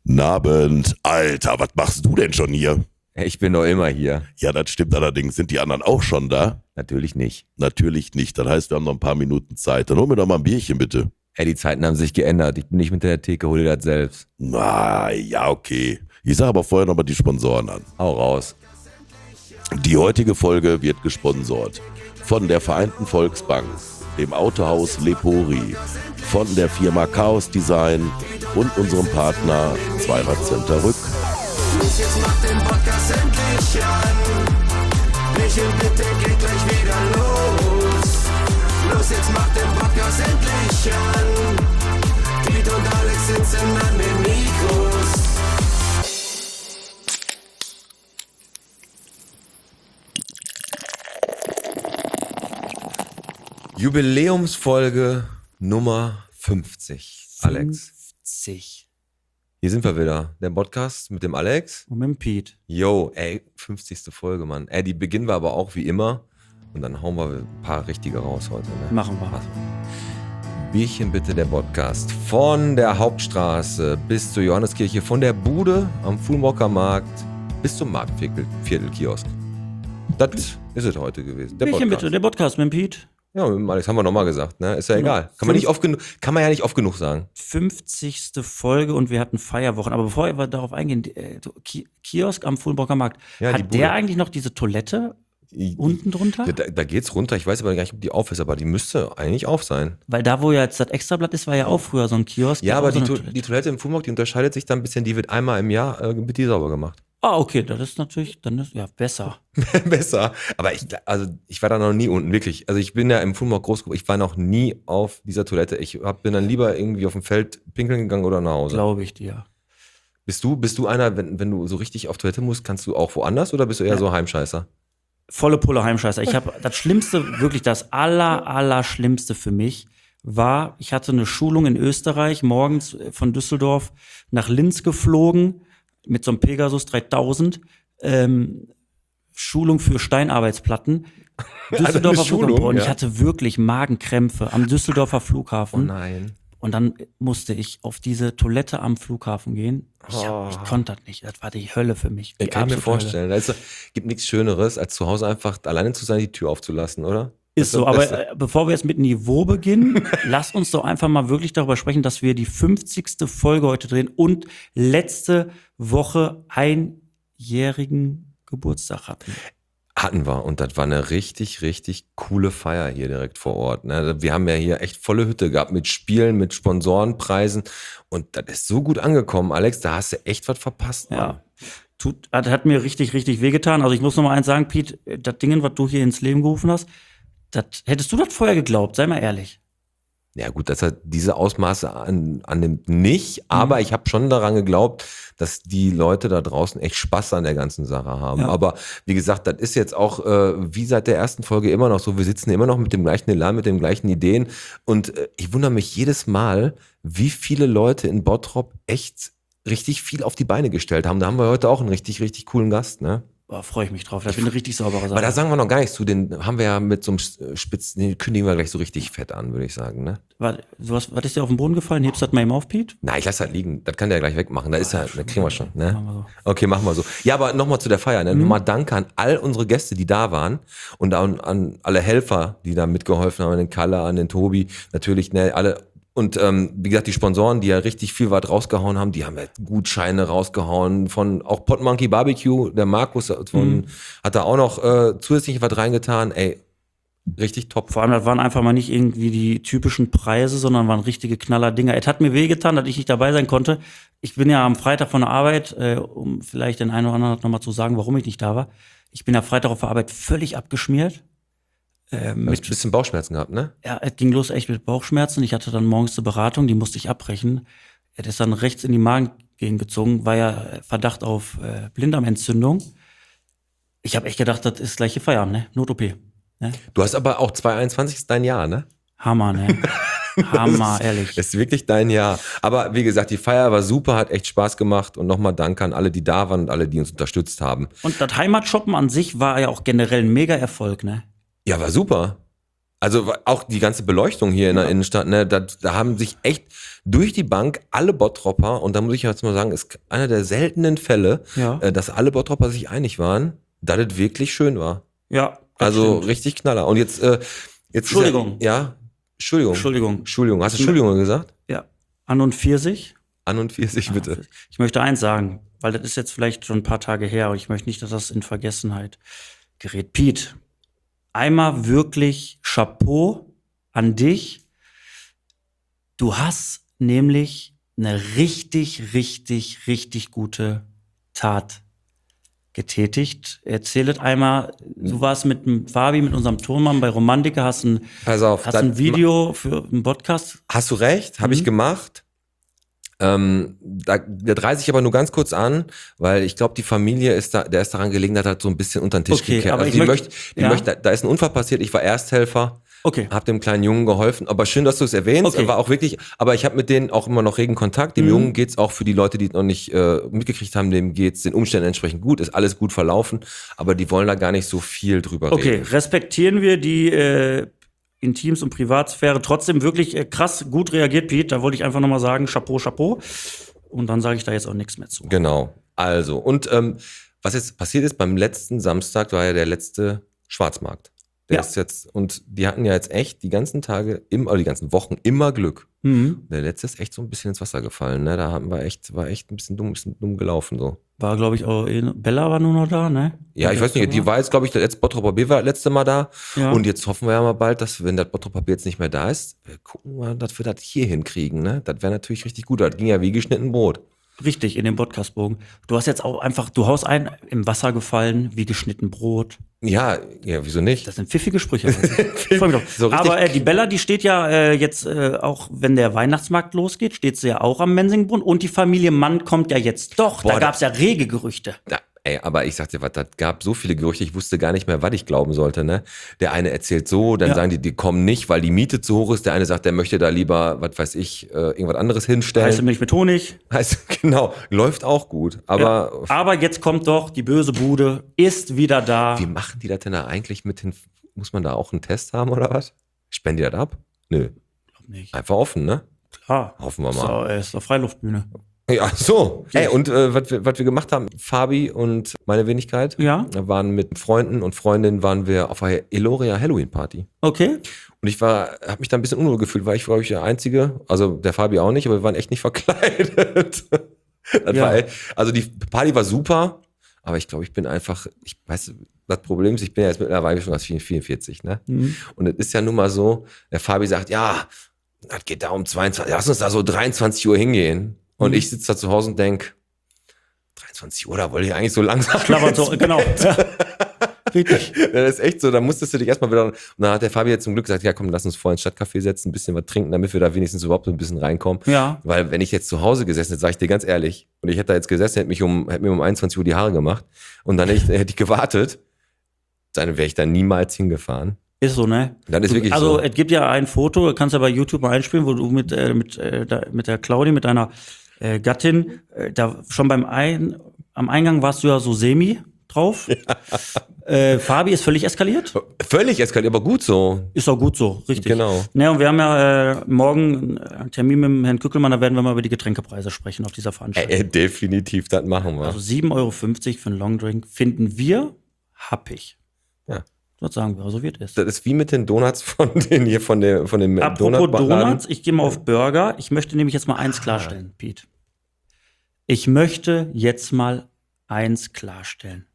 Nabend. Alter, was machst du denn schon hier? Ich bin doch immer hier. Ja, das stimmt allerdings. Sind die anderen auch schon da? Natürlich nicht. Natürlich nicht. Das heißt, wir haben noch ein paar Minuten Zeit. Dann hol mir doch mal ein Bierchen, bitte. Die Zeiten haben sich geändert. Ich bin nicht hinter der Theke, hol dir das selbst. Na, ja, okay. Ich sage aber vorher noch mal die Sponsoren an. Hau raus. Die heutige Folge wird gesponsort von der Vereinten Volksbank, dem Autohaus Lepori, von der Firma Chaos Design und unserem Partner Zweirad-Center Rück. Los, jetzt macht den Podcast endlich an. Michel, bitte geht gleich wieder los. Los, jetzt macht den Podcast endlich an. Piet und Alex sitzen an den Mikros. Jubiläumsfolge Nummer 50. Alex. 50. Hier sind wir wieder. Der Podcast mit dem Alex. Und mit dem Pete. Yo, 50. Folge, Mann. Die beginnen wir aber auch wie immer. Und dann hauen wir ein paar richtige raus heute. Ne? Machen wir. Bierchen bitte, der Podcast. Von der Hauptstraße bis zur Johanneskirche. Von der Bude am Fulmocker Markt bis zum Marktviertel-Kiosk. Das ist es heute gewesen. Der Bierchen Podcast. bitte, der Podcast mit dem Pete. Ja, mit dem Alex haben wir nochmal gesagt, ne? Ist ja egal. Kann man ja nicht oft genug sagen. 50. Folge und wir hatten Feierwochen. Aber bevor wir darauf eingehen, Kiosk am Fulmocker Markt, Ja, die hat Bude. der eigentlich noch diese Toilette unten drunter? Da geht's runter. Ich weiß aber gar nicht, ob die auf ist, aber die müsste eigentlich auf sein. Weil da, wo ja jetzt das Extrablatt ist, war ja auch früher so ein Kiosk. Ja, der aber auch so die eine Toilette im Fulmock, die unterscheidet sich dann ein bisschen. Die wird einmal im Jahr wird die sauber gemacht. Ah, okay, das ist natürlich, dann ist ja besser. Besser. Aber ich war da noch nie unten, wirklich. Also ich bin ja im Fulmock groß geworden. Ich war noch nie auf dieser Toilette. Bin dann lieber irgendwie auf dem Feld pinkeln gegangen oder nach Hause. Glaube ich dir. Bist du einer, wenn du so richtig auf Toilette musst, kannst du auch woanders oder bist du eher so Heimscheißer? Volle Pulle Heimscheißer. Ich habe das Schlimmste, wirklich das Allerschlimmste für mich war, ich hatte eine Schulung in Österreich, morgens von Düsseldorf nach Linz geflogen mit so einem Pegasus 3000, Schulung für Steinarbeitsplatten. Düsseldorfer Schulung, Flughafen. Und ja. ich hatte wirklich Magenkrämpfe am Düsseldorfer Flughafen. Oh nein. Und dann musste ich auf diese Toilette am Flughafen gehen. Ich konnte das nicht. Das war die Hölle für mich. Ich kann mir vorstellen. Gibt nichts Schöneres, als zu Hause einfach alleine zu sein, die Tür aufzulassen, oder? Ist so, aber bevor wir jetzt mit Niveau beginnen, lass uns doch einfach mal wirklich darüber sprechen, dass wir die 50. Folge heute drehen und letzte Woche einjährigen Geburtstag hatten. Hatten wir. Und das war eine richtig, richtig coole Feier hier direkt vor Ort. Ne? Wir haben ja hier echt volle Hütte gehabt mit Spielen, mit Sponsorenpreisen. Und das ist so gut angekommen, Alex. Da hast du echt was verpasst, Mann. Ja. Das hat mir richtig, richtig wehgetan. Also ich muss noch mal eins sagen, Pete, das Ding, was du hier ins Leben gerufen hast, hättest du das vorher geglaubt? Sei mal ehrlich. Ja gut, das hat diese Ausmaße annimmt nicht, aber ich habe schon daran geglaubt, dass die Leute da draußen echt Spaß an der ganzen Sache haben. Ja. Aber wie gesagt, das ist jetzt auch wie seit der ersten Folge immer noch so. Wir sitzen immer noch mit dem gleichen Elan, mit den gleichen Ideen. Und ich wundere mich jedes Mal, wie viele Leute in Bottrop echt richtig viel auf die Beine gestellt haben. Da haben wir heute auch einen richtig, richtig coolen Gast, ne? Boah, freue ich mich drauf. Das wird eine richtig saubere Sache. Aber da sagen wir noch gar nichts zu. Den haben wir ja mit so einem den kündigen wir gleich so richtig fett an, würde ich sagen, ne? Was ist dir auf den Boden gefallen? Hebst du das mal eben auf, Pete? Na, ich lass das liegen. Das kann der gleich wegmachen. Da ist ja, da kriegen wir schon, ne? Machen wir so. Okay, machen wir so. Ja, aber nochmal zu der Feier, ne? Nochmal Danke an all unsere Gäste, die da waren und an alle Helfer, die da mitgeholfen haben, an den Kalle, an den Tobi, natürlich, ne, alle. Und wie gesagt, die Sponsoren, die ja richtig viel was rausgehauen haben, die haben ja Gutscheine rausgehauen von auch Pot Monkey Barbecue, der Markus hat da auch noch zusätzlich was reingetan. Ey, richtig top. Vor allem, das waren einfach mal nicht irgendwie die typischen Preise, sondern waren richtige Knaller-Dinger. Es hat mir wehgetan, dass ich nicht dabei sein konnte. Ich bin ja am Freitag von der Arbeit, um vielleicht den einen oder anderen nochmal zu sagen, warum ich nicht da war. Ich bin ja Freitag auf der Arbeit völlig abgeschmiert. Du hast ein bisschen Bauchschmerzen gehabt, ne? Ja, es ging los echt mit Bauchschmerzen. Ich hatte dann morgens eine Beratung, die musste ich abbrechen. Er ist dann rechts in die Magengegend gezogen, war ja Verdacht auf Blinddarmentzündung. Ich habe echt gedacht, das ist gleich Feierabend, ne? Not-OP. Ne? Du hast aber auch 2021 ist dein Jahr, ne? Hammer, ne? Hammer, ehrlich. Das ist wirklich dein Jahr. Aber wie gesagt, die Feier war super, hat echt Spaß gemacht. Und nochmal Danke an alle, die da waren und alle, die uns unterstützt haben. Und das Heimatshoppen an sich war ja auch generell ein Mega-Erfolg, ne? Ja, war super. Also auch die ganze Beleuchtung hier in der Innenstadt, ne, da haben sich echt durch die Bank alle Bottropper, und da muss ich jetzt mal sagen, ist einer der seltenen Fälle, Ja. dass alle Bottropper sich einig waren, dass es wirklich schön war. Ja. das Also stimmt. richtig Knaller. Und jetzt Entschuldigung. Ist ja, Entschuldigung. Entschuldigung. Hast du Entschuldigung gesagt? Ja. An und 40. An und 40 bitte. Ich möchte eins sagen, weil das ist jetzt vielleicht schon ein paar Tage her und ich möchte nicht, dass das in Vergessenheit gerät. Pete, einmal wirklich Chapeau an dich. Du hast nämlich eine richtig, richtig, richtig gute Tat getätigt. Erzähl es einmal. Du warst mit dem Fabi, mit unserem Tonmann bei Romantiker, hast Pass auf. ein Video für einen Podcast. Hast du recht, habe ich gemacht. Der reiße ich aber nur ganz kurz an, weil ich glaube, die Familie ist daran gelegen, dass halt so ein bisschen unter den Tisch Okay, gekehrt. aber Also ich möchte- da ist ein Unfall passiert, ich war Ersthelfer, Okay. habe dem kleinen Jungen geholfen, aber schön, dass du es erwähnst, Okay. war auch wirklich, aber ich habe mit denen auch immer noch regen Kontakt. Dem Jungen geht's auch, für die Leute, die es noch nicht mitgekriegt haben, dem geht's den Umständen entsprechend gut, ist alles gut verlaufen, aber die wollen da gar nicht so viel drüber Okay, reden. respektieren wir die Intims- und Privatsphäre. Trotzdem wirklich krass gut reagiert, Pete. Da wollte ich einfach nochmal sagen, Chapeau, Chapeau. Und dann sage ich da jetzt auch nichts mehr zu. Genau. Also, und was jetzt passiert ist, beim letzten Samstag war ja der letzte Schwarzmarkt. Der Ja. ist jetzt, und die hatten ja jetzt echt die ganzen Tage, die ganzen Wochen immer Glück. Mhm. Der letzte ist echt so ein bisschen ins Wasser gefallen, ne? Da war echt ein bisschen dumm gelaufen, so. War, glaube ich, auch Bella war nur noch da, ne? Ja, ich weiß nicht, die war jetzt, glaube ich, der letzte Bottroper B war das letzte Mal da. Ja. Und jetzt hoffen wir ja mal bald, dass, wenn das Bottroper B jetzt nicht mehr da ist, wir gucken mal, dass wir das hier hinkriegen, ne? Das wäre natürlich richtig gut. Das ging ja wie geschnitten Brot. Richtig, in dem Podcastbogen. Du hast jetzt auch einfach, du haust ein, im Wasser gefallen, wie geschnitten Brot. Ja, wieso nicht? Das sind pfiffige Sprüche. Ich freu mich drauf. So richtig- Aber die Bella, die steht ja jetzt auch, wenn der Weihnachtsmarkt losgeht, steht sie ja auch am Mensingbrunnen. Und die Familie Mann kommt ja jetzt doch. Boah, da gab's ja rege Gerüchte. Ja, aber ich sag dir was, das gab so viele Gerüchte, ich wusste gar nicht mehr, was ich glauben sollte, ne? Der eine erzählt so, dann Ja. sagen die kommen nicht, weil die Miete zu hoch ist. Der eine sagt, der möchte da lieber, was weiß ich, irgendwas anderes Heiße hinstellen. Milch mit Honig. Heißt, genau, läuft auch gut. Aber Aber jetzt kommt doch, die böse Bude ist wieder da. wie machen die das denn da eigentlich mit den, muss man da auch einen Test haben oder was? Spenden die das ab? Nö, Nicht. einfach offen, ne? Klar. Hoffen wir mal. So, ist doch Freiluftbühne. Ja, so. Ey, und was wir gemacht haben, Fabi und meine Wenigkeit, Ja. da waren mit Freunden und Freundinnen waren wir auf einer Eloria Halloween Party. Okay. Und ich habe mich da ein bisschen unwohl gefühlt, weil ich, glaube ich, der Einzige, also der Fabi auch nicht, aber wir waren echt nicht verkleidet. Das Ja. war, also die Party war super, aber ich glaube, ich bin einfach, ich weiß, das Problem ist, ich bin ja jetzt mittlerweile schon als 44, ne? Mhm. Und es ist ja nun mal so, der Fabi sagt, ja, das geht da um 22, lass uns da so 23 Uhr hingehen. Und ich sitze da zu Hause und denk, 23 Uhr, da wollte ich eigentlich so langsam. Klappert so, genau. Ja. Richtig. Das ist echt so, da musstest du dich erstmal wieder, und dann hat der Fabi jetzt zum Glück gesagt, ja komm, lass uns vorher ins Stadtcafé setzen, ein bisschen was trinken, damit wir da wenigstens überhaupt so ein bisschen reinkommen. Ja. Weil wenn ich jetzt zu Hause gesessen hätte, sag ich dir ganz ehrlich, und ich hätte da jetzt gesessen, hätte mir um 21 Uhr die Haare gemacht und dann hätte ich gewartet, dann wäre ich da niemals hingefahren. Ist so, ne? Das ist wirklich also, so. es gibt ja ein Foto, kannst du ja bei YouTube mal einspielen, wo du mit der Claudi, mit deiner Gattin, da schon am Eingang warst du ja so semi drauf. Fabi ist völlig eskaliert. Völlig eskaliert, aber gut so. Ist auch gut so, richtig. Genau. Ne, und wir haben ja morgen einen Termin mit dem Herrn Kückelmann, da werden wir mal über die Getränkepreise sprechen auf dieser Veranstaltung. Definitiv, das machen wir. Also 7,50 Euro für einen Longdrink finden wir happig. Ja. Das sagen wir, so wird es. Das ist wie mit den Donuts von dem Apropos Donutladen. Donuts, ich gehe mal auf Burger. Ich möchte nämlich jetzt mal eins klarstellen, Pete. Ich möchte jetzt mal eins klarstellen.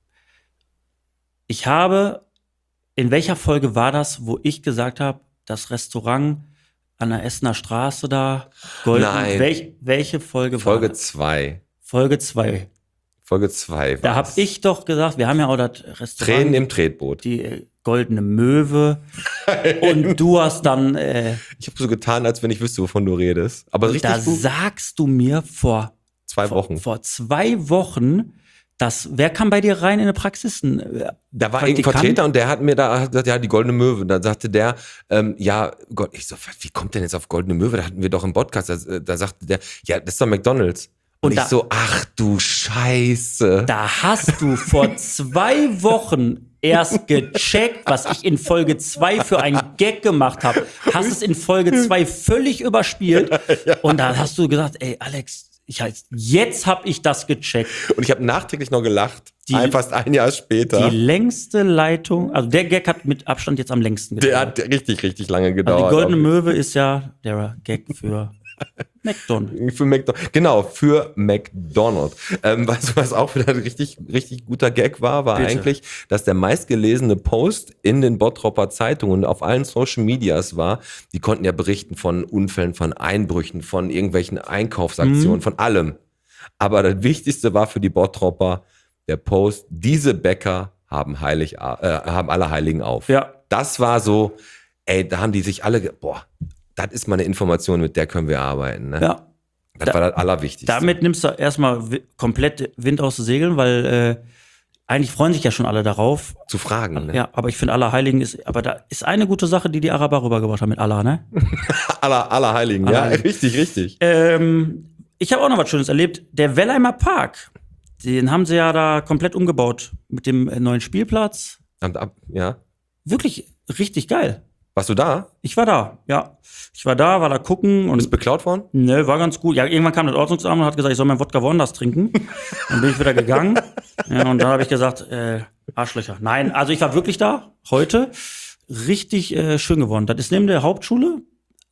Ich habe, in welcher Folge war das, wo ich gesagt habe, das Restaurant an der Essener Straße da, Golden, Nein. welche Folge war Folge das? 2. Folge 2. Folge 2. Da habe ich doch gesagt, wir haben ja auch das Restaurant, Tränen im Tretboot. die Goldene Möwe. Und du hast dann, Ich habe so getan, als wenn ich wüsste, wovon du redest. Aber richtig da gut. sagst du mir vor 2 Wochen. Vor 2 Wochen, wer kam bei dir rein in eine Praxis? Da war irgendein Vertreter und der hat mir da gesagt, ja, die Goldene Möwe. Und dann sagte der, ja, Gott, ich so, wie kommt denn jetzt auf Goldene Möwe? Da hatten wir doch im Podcast. Da sagte der, ja, das ist doch McDonald's. Und ich so, ach du Scheiße. Da hast du vor 2 Wochen erst gecheckt, was ich in Folge 2 für einen Gag gemacht habe. Hast es in Folge 2 völlig überspielt. Und dann hast du gesagt, ey, Alex, jetzt habe ich das gecheckt. Und ich habe nachträglich noch gelacht. Fast ein Jahr später. Die längste Leitung, also der Gag hat mit Abstand jetzt am längsten gedauert. Der hat richtig, richtig lange gedauert. Also die Goldene Möwe ist ja der Gag für McDonald's. Genau, für McDonald's. Weißt du, was auch wieder ein richtig, richtig guter Gag war Bitte. eigentlich, dass der meistgelesene Post in den Bottropper Zeitungen und auf allen Social Medias war, die konnten ja berichten von Unfällen, von Einbrüchen, von irgendwelchen Einkaufsaktionen, von allem. Aber das Wichtigste war für die Bottropper der Post, diese Bäcker haben alle Heiligen auf. Ja. Das war so, ey, da haben die sich alle, das ist mal eine Information, mit der können wir arbeiten. Ne? Ja. Das war das Allerwichtigste. Damit nimmst du erstmal komplett Wind aus den Segeln, weil eigentlich freuen sich ja schon alle darauf. Zu fragen. Ne? Ja, aber ich finde Allerheiligen aber da ist eine gute Sache, die Araber rübergebracht haben mit Allah, ne? Allerheiligen, ja, richtig, richtig. Ich habe auch noch was Schönes erlebt. Der Wellheimer Park, den haben sie ja da komplett umgebaut mit dem neuen Spielplatz. Ja. Wirklich richtig geil. Warst du da? Ich war da, ja. Ich war da gucken. Und Bist beklaut worden? Ne, war ganz gut. Ja, irgendwann kam das Ordnungsamt und hat gesagt, ich soll meinen Wodka Wonders trinken. Dann bin ich wieder gegangen. Ja, und dann habe ich gesagt, Arschlöcher. Nein, also ich war wirklich da, heute. Richtig schön geworden. Das ist neben der Hauptschule,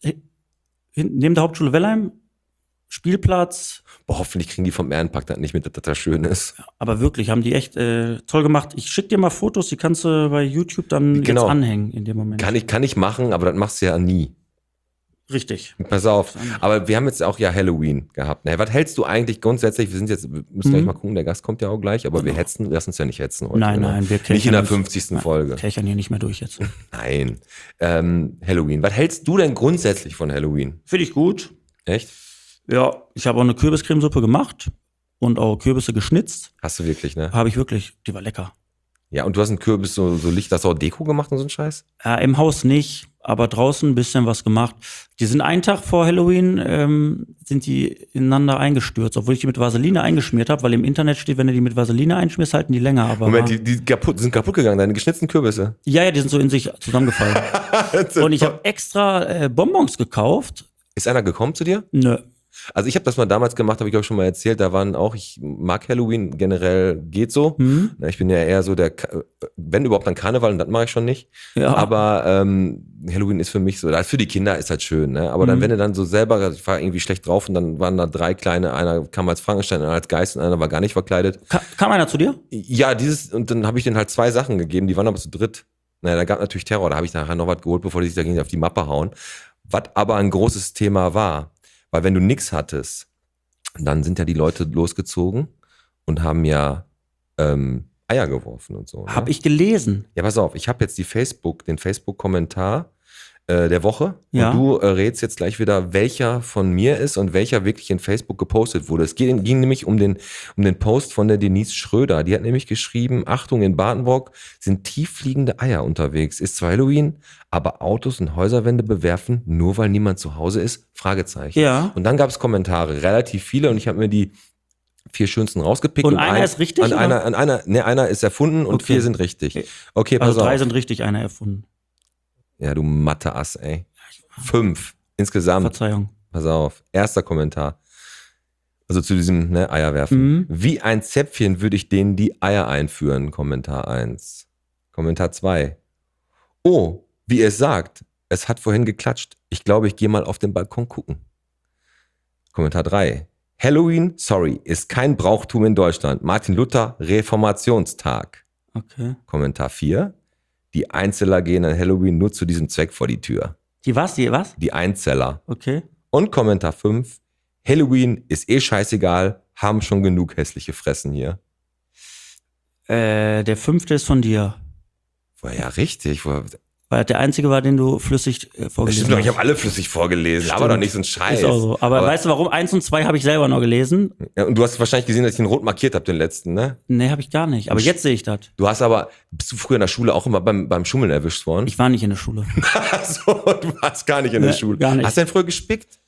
neben der Hauptschule Wellheim, Spielplatz. Boah, hoffentlich kriegen die vom Ehrenpark das nicht mit, dass das schön ist. Aber wirklich, haben die echt toll gemacht. Ich schicke dir mal Fotos, die kannst du bei YouTube dann jetzt anhängen in dem Moment. Kann ich machen, aber das machst du ja nie. Richtig. Pass auf. Aber wir haben jetzt auch ja Halloween gehabt. Na, was hältst du eigentlich grundsätzlich? Wir müssen gleich mal gucken, der Gast kommt ja auch gleich, aber wir lassen uns ja nicht hetzen heute. Nein, wir nicht in der 50. Folge. Kirchern hier nicht mehr durch jetzt. Nein. Halloween. Was hältst du denn grundsätzlich von Halloween? Finde ich gut. Echt? Ja, ich habe auch eine Kürbiscremesuppe gemacht und auch Kürbisse geschnitzt. Hast du wirklich, ne? Habe ich wirklich. Die war lecker. Ja, und du hast einen Kürbis so Licht, hast du auch Deko gemacht und so einen Scheiß? Ja, im Haus nicht, aber draußen ein bisschen was gemacht. Die sind einen Tag vor Halloween, sind die ineinander eingestürzt, obwohl ich die mit Vaseline eingeschmiert habe, weil im Internet steht, wenn du die mit Vaseline einschmierst, halten die länger. Aber Moment, die sind kaputt gegangen, deine geschnitzten Kürbisse? Ja, die sind so in sich zusammengefallen. Und ich habe extra Bonbons gekauft. Ist einer gekommen zu dir? Nö. Also ich habe das mal damals gemacht, habe ich auch schon mal erzählt, da waren auch, ich mag Halloween generell, geht so. Ich bin ja eher so wenn überhaupt dann Karneval, und das mache ich schon nicht. Ja. Aber Halloween ist für mich so, für die Kinder ist halt schön, ne? Aber dann, wenn du dann so selber, ich war irgendwie schlecht drauf und dann waren da 3 kleine, einer kam als Frankenstein, einer als Geist und einer war gar nicht verkleidet. Kam einer zu dir? Ja, und dann habe ich denen halt 2 Sachen gegeben, die waren aber zu dritt. Naja, da gab natürlich Terror, da habe ich nachher noch was geholt, bevor die sich dagegen auf die Mappe hauen. Was aber ein großes Thema war. Weil wenn du nix hattest, dann sind ja die Leute losgezogen und haben ja Eier geworfen und so. Ne? Hab ich gelesen. Ja, pass auf, ich habe jetzt den Facebook-Kommentar der Woche. Ja. Und du rätst jetzt gleich wieder, welcher von mir ist und welcher wirklich in Facebook gepostet wurde. Es ging nämlich um den Post von der Denise Schröder. Die hat nämlich geschrieben, Achtung, in Badenburg sind tieffliegende Eier unterwegs. Ist zwar Halloween, aber Autos und Häuserwände bewerfen, nur weil niemand zu Hause ist? Fragezeichen. Ja. Und dann gab es Kommentare, relativ viele, und ich habe mir die 4 schönsten rausgepickt. Und einer ist richtig? Einer ist erfunden und Okay. 4 sind richtig. Okay, pass Also 3 auf. sind richtig, einer erfunden. Ja, du Mathe-Ass, ey. 5 insgesamt. Verzeihung. Pass auf. Erster Kommentar. Also zu diesem Eierwerfen. Wie ein Zäpfchen würde ich denen die Eier einführen. Kommentar 1. Kommentar 2. Oh, wie es sagt. Es hat vorhin geklatscht. Ich glaube, ich gehe mal auf den Balkon gucken. Kommentar 3. Halloween, sorry, ist kein Brauchtum in Deutschland. Martin Luther, Reformationstag. Okay. Kommentar 4. Die Einzeller gehen an Halloween nur zu diesem Zweck vor die Tür. Die was? Die Einzeller. Okay. Und Kommentar 5. Halloween ist scheißegal, haben schon genug hässliche Fressen hier. Der 5. ist von dir. War ja richtig. Weil der einzige war, den du flüssig vorgelesen Stimmt, ich hast. habe alle flüssig vorgelesen, aber doch nicht so ein Scheiß. Ist auch so. Aber weißt du warum? 1 und 2 habe ich selber noch gelesen. Ja, und du hast wahrscheinlich gesehen, dass ich den rot markiert habe, den letzten, ne? Nee, habe ich gar nicht. Aber jetzt sehe ich das. Bist du früher in der Schule auch immer beim Schummeln erwischt worden? Ich war nicht in der Schule. Achso, du warst gar nicht in der Schule. Gar nicht. Hast du denn früher gespickt?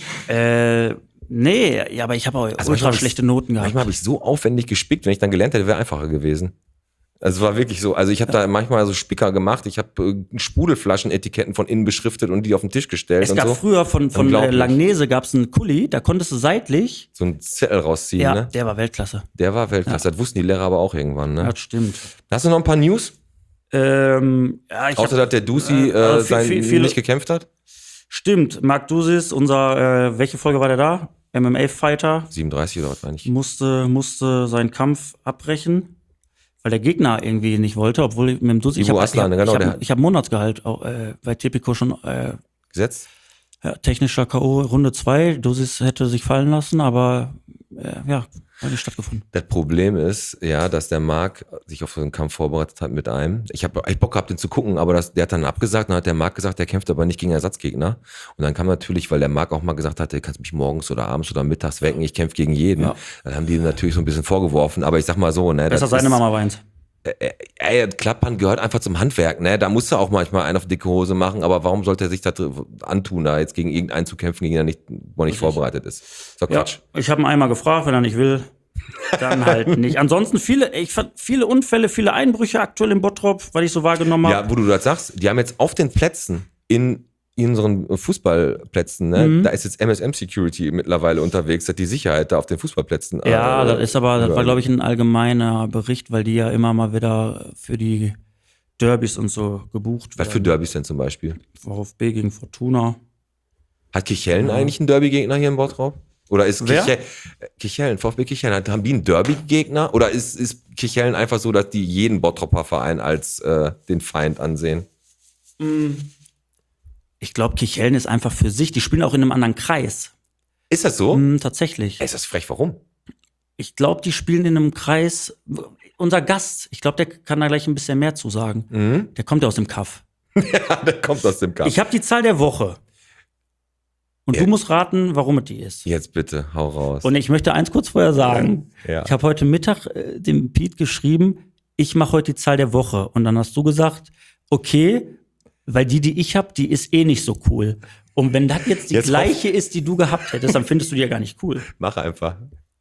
Nee, ja, aber ich habe auch ultra manchmal schlechte Noten gehabt. Manchmal habe ich so aufwendig gespickt, wenn ich dann gelernt hätte, wäre einfacher gewesen. Also es war wirklich so, also ich habe da manchmal so Spicker gemacht, ich habe Sprudelflaschenetiketten von innen beschriftet und die auf den Tisch gestellt Es und gab so. früher von Unglaublich. Langnese gab's einen Kuli, da konntest du seitlich. So einen Zettel rausziehen, Ja, ne? der war Weltklasse. Der war Weltklasse, das wussten die Lehrer aber auch irgendwann, ne? Das stimmt. Hast du noch ein paar News? Ja, Außer, dass der Dusi viele- nicht gekämpft hat? Stimmt, Marc Dusis, unser, welche Folge war der da? MMA-Fighter, 37 oder was meine ich? musste seinen Kampf abbrechen, weil der Gegner irgendwie nicht wollte, obwohl mit dem Dusi, Ivo Aslan, genau, der hat- ich hab Monatsgehalt auch, bei Tipico schon Gesetzt? ja, technischer K.O. Runde 2. Dusis hätte sich fallen lassen, aber ja, hat nicht stattgefunden. Das Problem ist, ja, dass der Marc sich auf so einen Kampf vorbereitet hat mit einem. Ich habe echt Bock gehabt, den zu gucken, aber der hat dann abgesagt. Dann hat der Marc gesagt, der kämpft aber nicht gegen Ersatzgegner. Und dann kam natürlich, weil der Marc auch mal gesagt hat, du kannst mich morgens oder abends oder mittags wecken, ich kämpfe gegen jeden. Ja. Dann haben die ihm natürlich so ein bisschen vorgeworfen. Aber ich sag mal so, ne, Besser das seine ist, Mama weint. Klappern gehört einfach zum Handwerk, ne? Da musst du auch manchmal einen auf dicke Hose machen, aber warum sollte er sich das antun, da jetzt gegen irgendeinen zu kämpfen, gegen den er nicht, wo er nicht vorbereitet ist? So Ja, Quatsch. ich habe ihn einmal gefragt, wenn er nicht will, dann halt nicht. Ansonsten ich fand viele Unfälle, viele Einbrüche aktuell im Bottrop, weil ich so wahrgenommen habe. Ja, wo du das sagst, die haben jetzt auf den Plätzen in unseren Fußballplätzen, ne, da ist jetzt MSM Security mittlerweile unterwegs, hat die Sicherheit da auf den Fußballplätzen. Das war, glaube ich, ein allgemeiner Bericht, weil die ja immer mal wieder für die Derbys und so gebucht Was für werden. Derbys denn zum Beispiel? VfB gegen Fortuna. Hat Kichellen eigentlich einen Derbygegner hier im Bottrop? Oder ist Wer? Kichellen, VfB Kichellen, haben die einen Derbygegner? Oder ist Kichellen einfach so, dass die jeden Bottropper Verein als den Feind ansehen? Ich glaube, Kichellen ist einfach für sich. Die spielen auch in einem anderen Kreis. Ist das so? Tatsächlich. Ist das frech, warum? Ich glaube, die spielen in einem Kreis. Unser Gast, ich glaube, der kann da gleich ein bisschen mehr zu sagen. Der kommt ja aus dem Kaff. Ja, der kommt aus dem Kampf. Ich habe die Zahl der Woche. Und Ja. du musst raten, warum es die ist. Jetzt bitte, hau raus. Und ich möchte eins kurz vorher sagen. Ja. Ich habe heute Mittag dem Pete geschrieben, ich mache heute die Zahl der Woche. Und dann hast du gesagt, okay, weil die ich habe, die ist eh nicht so cool. Und wenn das jetzt die Jetzt gleiche ist, die du gehabt hättest, dann findest du die ja gar nicht cool. Mach einfach.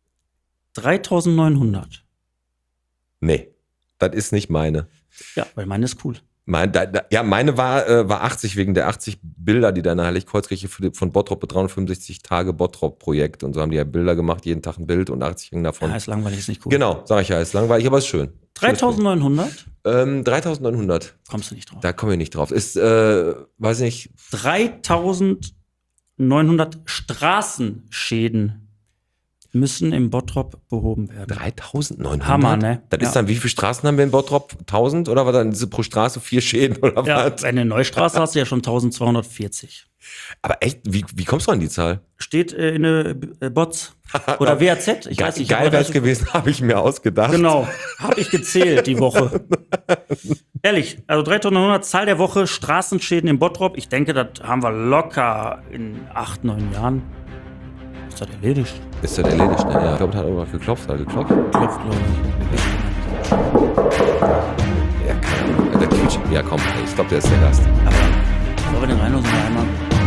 3900. Nee, das ist nicht meine. Ja, weil meine ist cool. Meine war 80 wegen der 80 Bilder, die da in der Heiligkreuzkirche von Bottrop 365 Tage Bottrop-Projekt. Und so haben die ja Bilder gemacht, jeden Tag ein Bild und 80 hängen davon. Ja, ist langweilig, ist nicht cool. Genau, sag ich ja, ist langweilig, aber ist schön. 3900? 3900, Kommst du nicht drauf. da komme ich nicht drauf. Ist, weiß nicht, 3900 Straßenschäden müssen im Bottrop behoben werden. 3900? Hammer, ne? Das Ja. ist dann, wie viele Straßen haben wir in Bottrop? 1000 oder was dann pro Straße 4 Schäden oder Ja, was? eine Neustraße hast du ja schon 1240. Aber echt, wie kommst du an die Zahl? Steht in der Bots oder WAZ, ich weiß nicht. Geil wäre es gewesen, habe ich mir ausgedacht. Genau, habe ich gezählt die Woche. Ehrlich, also 3900 Zahl der Woche, Straßenschäden im Bottrop. Ich denke, das haben wir locker in 8, 9 Jahren. Ist das erledigt? Ist das erledigt, ne? Ja. Ich glaube, das hat auch noch geklopft. Klopft, glaube ich. Ja, keine Ahnung. Der Quietsch. Ja, komm, ey, ich glaube, der ist der Gast. Aber bevor wir den reinlosen, einmal.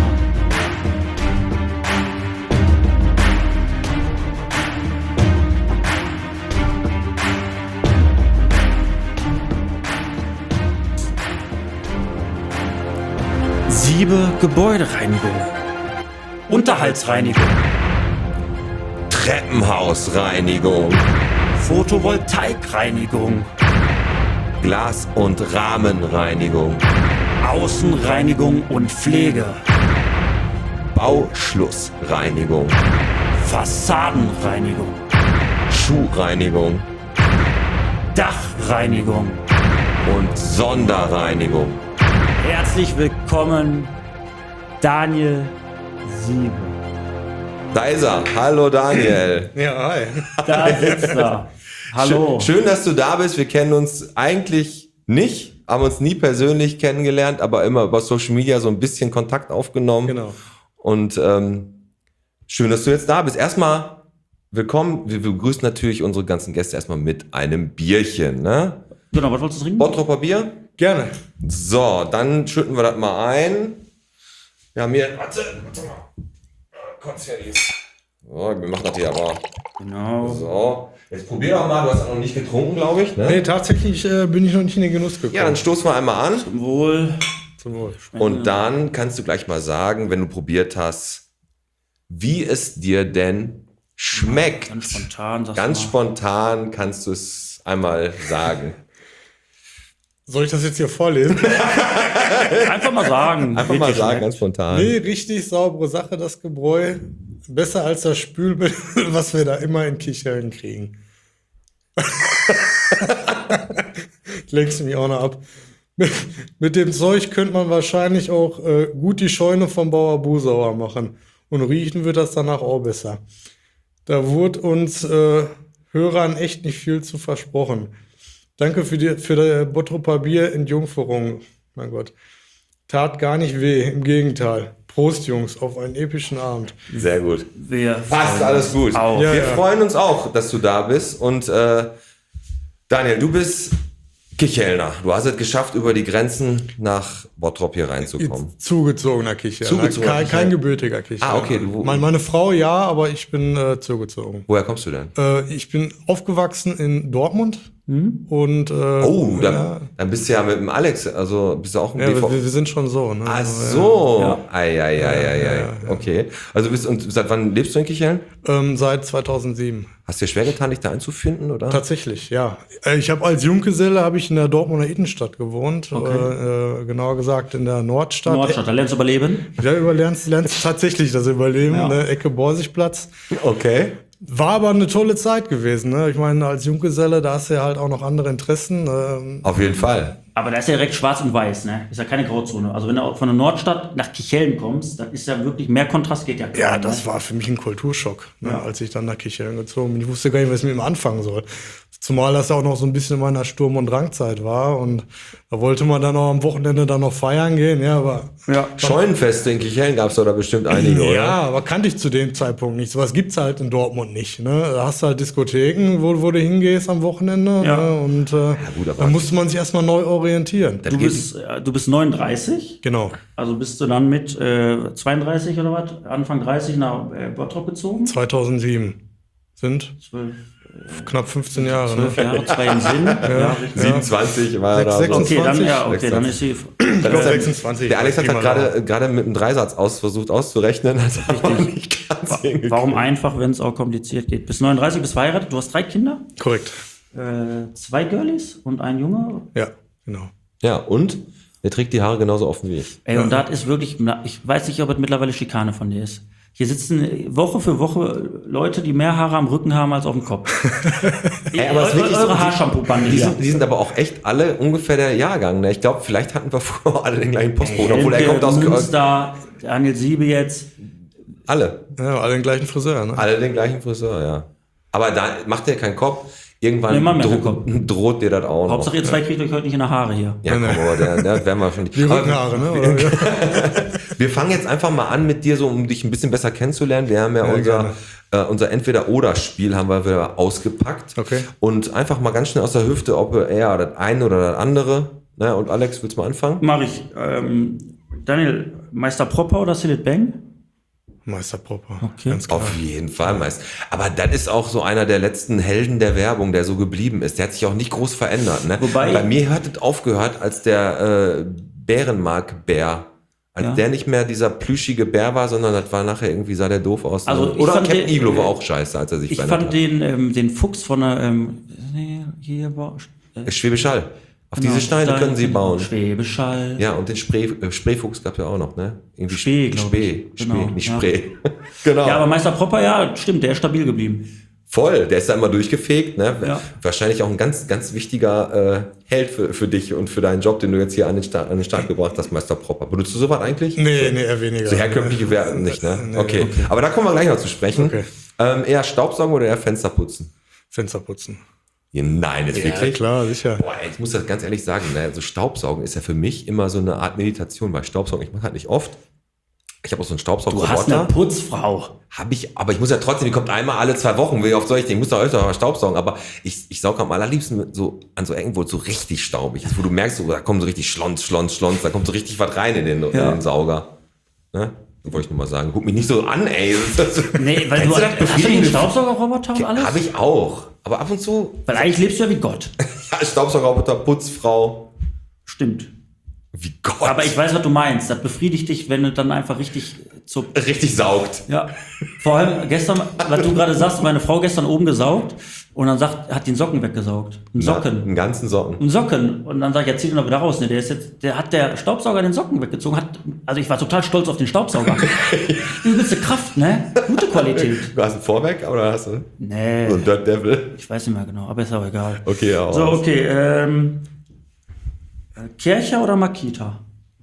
Siebe Gebäudereinigung. Unterhaltsreinigung. Treppenhausreinigung, Photovoltaikreinigung. Glas- und Rahmenreinigung, Außenreinigung und Pflege. Bauschlussreinigung, Fassadenreinigung. Schuhreinigung Dachreinigung. und Sonderreinigung. Herzlich willkommen, Daniel Siebe. Da ist er. Hallo Daniel. Ja, hi. Da sitzt er. Hallo. Schön, dass du da bist. Wir kennen uns eigentlich nicht, haben uns nie persönlich kennengelernt, aber immer über Social Media so ein bisschen Kontakt aufgenommen. Genau. Und schön, dass du jetzt da bist. Erstmal willkommen. Wir begrüßen natürlich unsere ganzen Gäste erstmal mit einem Bierchen. Ne? Genau, was wolltest du trinken? Bottropper Bier? Gerne. So, dann schütten wir das mal ein. Wir haben hier, warte mal. Konzertis. So, wir machen das hier aber Genau. So, jetzt probier doch mal. Du hast auch noch nicht getrunken, glaube ich. Ne? Nee, tatsächlich bin ich noch nicht in den Genuss gekommen. Ja, dann stoßen wir einmal an. Zum Wohl. Zum Wohl. Und dann kannst du gleich mal sagen, wenn du probiert hast, wie es dir denn schmeckt. Ganz spontan. sagst Ganz du mal. spontan kannst du es einmal sagen. Soll ich das jetzt hier vorlesen? Einfach mal sagen. Einfach Wird mal dir sagen, schmeckt. ganz spontan. Nee, richtig saubere Sache, das Gebräu. Besser als das Spülmittel, was wir da immer in Kicheln kriegen. Lenkst du mich auch noch ab. Mit dem Zeug könnte man wahrscheinlich auch gut die Scheune vom Bauer Busauer machen. Und riechen wird das danach auch besser. Da wurde uns Hörern echt nicht viel zu versprochen. Danke für das Bottroper Bier in Jungferung. Mein Gott. Tat gar nicht weh, im Gegenteil. Prost, Jungs, auf einen epischen Abend. Sehr gut. Wir Passt, freuen alles uns gut. auch. Ja, Wir ja. freuen uns auch, dass du da bist. Und Daniel, du bist Kichelner. Du hast es geschafft, über die Grenzen nach Bottrop hier reinzukommen. Zugezogener Kicher. Zugezogener kein, Kicher. kein gebürtiger Kicher. Ah, okay, Meine Frau ja, aber ich bin zugezogen. Woher kommst du denn? Ich bin aufgewachsen in Dortmund. Und Oh, ja, dann bist du ja mit dem Alex, also bist du auch ein ja, BV. wir sind schon so. Ne? Ach so. Ja. Ei. Okay. Also und seit wann lebst du in Kicheln? Seit 2007. Hast du dir schwer getan, dich da einzufinden, oder? Tatsächlich, ja. Ich habe als Junggeselle in der Dortmunder Innenstadt gewohnt. Genauer gesagt in der Nordstadt. Nordstadt, da lernst du überleben. Ja, lernst tatsächlich das Überleben, Ja. ne? Ecke Borsigplatz. Okay. War aber eine tolle Zeit gewesen. Ne? Ich meine, als Junggeselle, da hast du ja halt auch noch andere Interessen. Auf jeden Fall. Aber da ist ja direkt schwarz und weiß, ne? Ist ja keine Grauzone. Also wenn du von der Nordstadt nach Kicheln kommst, dann ist ja wirklich mehr Kontrast geht ja kaum, Ja, das ne? war für mich ein Kulturschock, ne? Ja. Als ich dann nach Kicheln gezogen bin. Ich wusste gar nicht, was ich mit ihm anfangen soll. Zumal das auch noch so ein bisschen in meiner Sturm- und Drangzeit war. Und da wollte man dann auch am Wochenende dann noch feiern gehen. Ja, aber Ja. Scheunenfeste in Kicheln gab es da bestimmt einige, oder? ja, aber kannte ich zu dem Zeitpunkt nicht. Sowas gibt's halt in Dortmund nicht. Ne? Da hast du halt Diskotheken, wo du hingehst am Wochenende. Ja. Ne? Und gut, aber- da musste man sich erstmal neu orientieren. Du bist 39, Genau. also bist du dann mit 32 oder was? Anfang 30 nach Bottrop gezogen? 2007 sind 12 knapp 15 Jahre. Ne? Jahre, 2 im Sinn. Ja, richtig. 27 war da. Sechs- so. Okay, dann, 26? dann ist sie. Ich glaube 26. Der Alex hat Pi mal gerade mit einem Dreisatz versucht auszurechnen. Hat aber nicht ganz hingekriegt. Warum einfach, wenn es auch kompliziert geht? Bis 39, bist verheiratet, du hast 3 Kinder, Korrekt. 2 Girlies und ein Junge. Ja, genau. Ja, und der trägt die Haare genauso offen wie ich. Ey, und das ist wirklich, ich weiß nicht, ob es mittlerweile Schikane von dir ist. Hier sitzen Woche für Woche Leute, die mehr Haare am Rücken haben als auf dem Kopf. Ey, aber es ist wirklich so, eure Haarshampoo-Bande Die hier. sind aber auch echt alle ungefähr der Jahrgang. Ne? Ich glaube, vielleicht hatten wir früher alle den gleichen Postboten, obwohl er kommt aus Münster, Daniel Siebe jetzt. alle. Ja, alle den gleichen Friseur. Ne? Alle den gleichen Friseur, ja. Aber da macht der keinen Kopf. Irgendwann Nee, mach mir keinen Kopf. droht dir das auch noch. Hauptsache ihr zwei kriegt euch heute nicht in die Haare hier. Ja, komm, aber der werden wir schon nicht. Die Rückenhaare, ne? Oder? Wir fangen jetzt einfach mal an mit dir, so um dich ein bisschen besser kennenzulernen. Wir haben ja, unser Entweder-Oder-Spiel haben wir wieder ausgepackt. Okay. Und einfach mal ganz schnell aus der Hüfte, ob eher das eine oder das andere. Ne? Und Alex, willst du mal anfangen? Mach ich. Daniel, Meister Propper oder Silit Bang? Meister Propper. Okay. Ganz klar. Auf jeden Fall, meist. Aber das ist auch so einer der letzten Helden der Werbung, der so geblieben ist. Der hat sich auch nicht groß verändert. Ne? Wobei- Bei mir hat es aufgehört, als der Bärenmark-Bär. Als Ja. der nicht mehr dieser plüschige Bär war, sondern das war nachher irgendwie, sah der doof aus. Also ich oder fand Captain den- Iglo war auch scheiße, als er sich Ich verändert fand den Fuchs von der hier war hat. Schwäbisch Hall. Auf genau, diese Steine können sie bauen. Schwäbisch Hall. Ja, und den Spreefuchs gab es ja auch noch, ne? Irgendwie Spee, glaub ich. Spee, Genau, nicht ja. Spree. Genau. Ja, aber Meister Propper, ja, stimmt, der ist stabil geblieben. Voll, der ist da immer durchgefegt, ne? Ja. Wahrscheinlich auch ein ganz, ganz wichtiger Held für dich und für deinen Job, den du jetzt hier an den Start gebracht hast, Meister Propper. Benutzt du sowas eigentlich? Nee, eher weniger. So herkömmliche Werten nicht, ne? Okay. Aber da kommen wir gleich noch zu sprechen. Okay. Eher Staubsaugen oder eher Fenster putzen? Fenster putzen. Ja, nein, jetzt Ja, wirklich? klar, sicher. Boah, ich muss das ganz ehrlich sagen, ne? Also Staubsaugen ist ja für mich immer so eine Art Meditation, weil Staubsaugen, ich mache halt nicht oft. Ich habe auch so einen Du hast eine Staubsaugerroboter. Putzfrau. Habe ich, aber ich muss ja trotzdem, die kommt einmal alle 2 Wochen. Wie oft soll ich den? Ich muss doch öfter mal Staubsaugen. Aber ich sauge am allerliebsten so an so Ecken, wo es so richtig staubig ist, wo du merkst, so, da kommt so richtig Schlons, da kommt so richtig was rein in den Sauger. Ne? Wollte ich nur mal sagen. Guck mich nicht so an, ey. Nee, weil Kennst du du das hast du den befriedigende- Staubsaugerroboter und alles? Habe ich auch. Aber ab und zu, Weil eigentlich lebst du ja wie Gott. ja, Staubsaugerroboter, Putzfrau. Stimmt. Wie Gott. Aber ich weiß, was du meinst. Das befriedigt dich, wenn du dann einfach richtig richtig saugt. Ja. Vor allem gestern, was du gerade sagst, meine Frau gestern oben gesaugt und dann hat den Socken weggesaugt. Einen Socken. Einen ganzen Socken. Einen Socken. Und dann sag ich, ja, zieh den doch wieder raus. Ne, der hat der Staubsauger den Socken weggezogen. Also ich war total stolz auf den Staubsauger. Übelste Kraft, ne? Gute Qualität. Du hast ein Vorwerk oder hast du Nee. so ein Dirt Devil? Ich weiß nicht mehr genau, aber ist auch egal. Okay, ja. So, okay. Kircher oder Makita?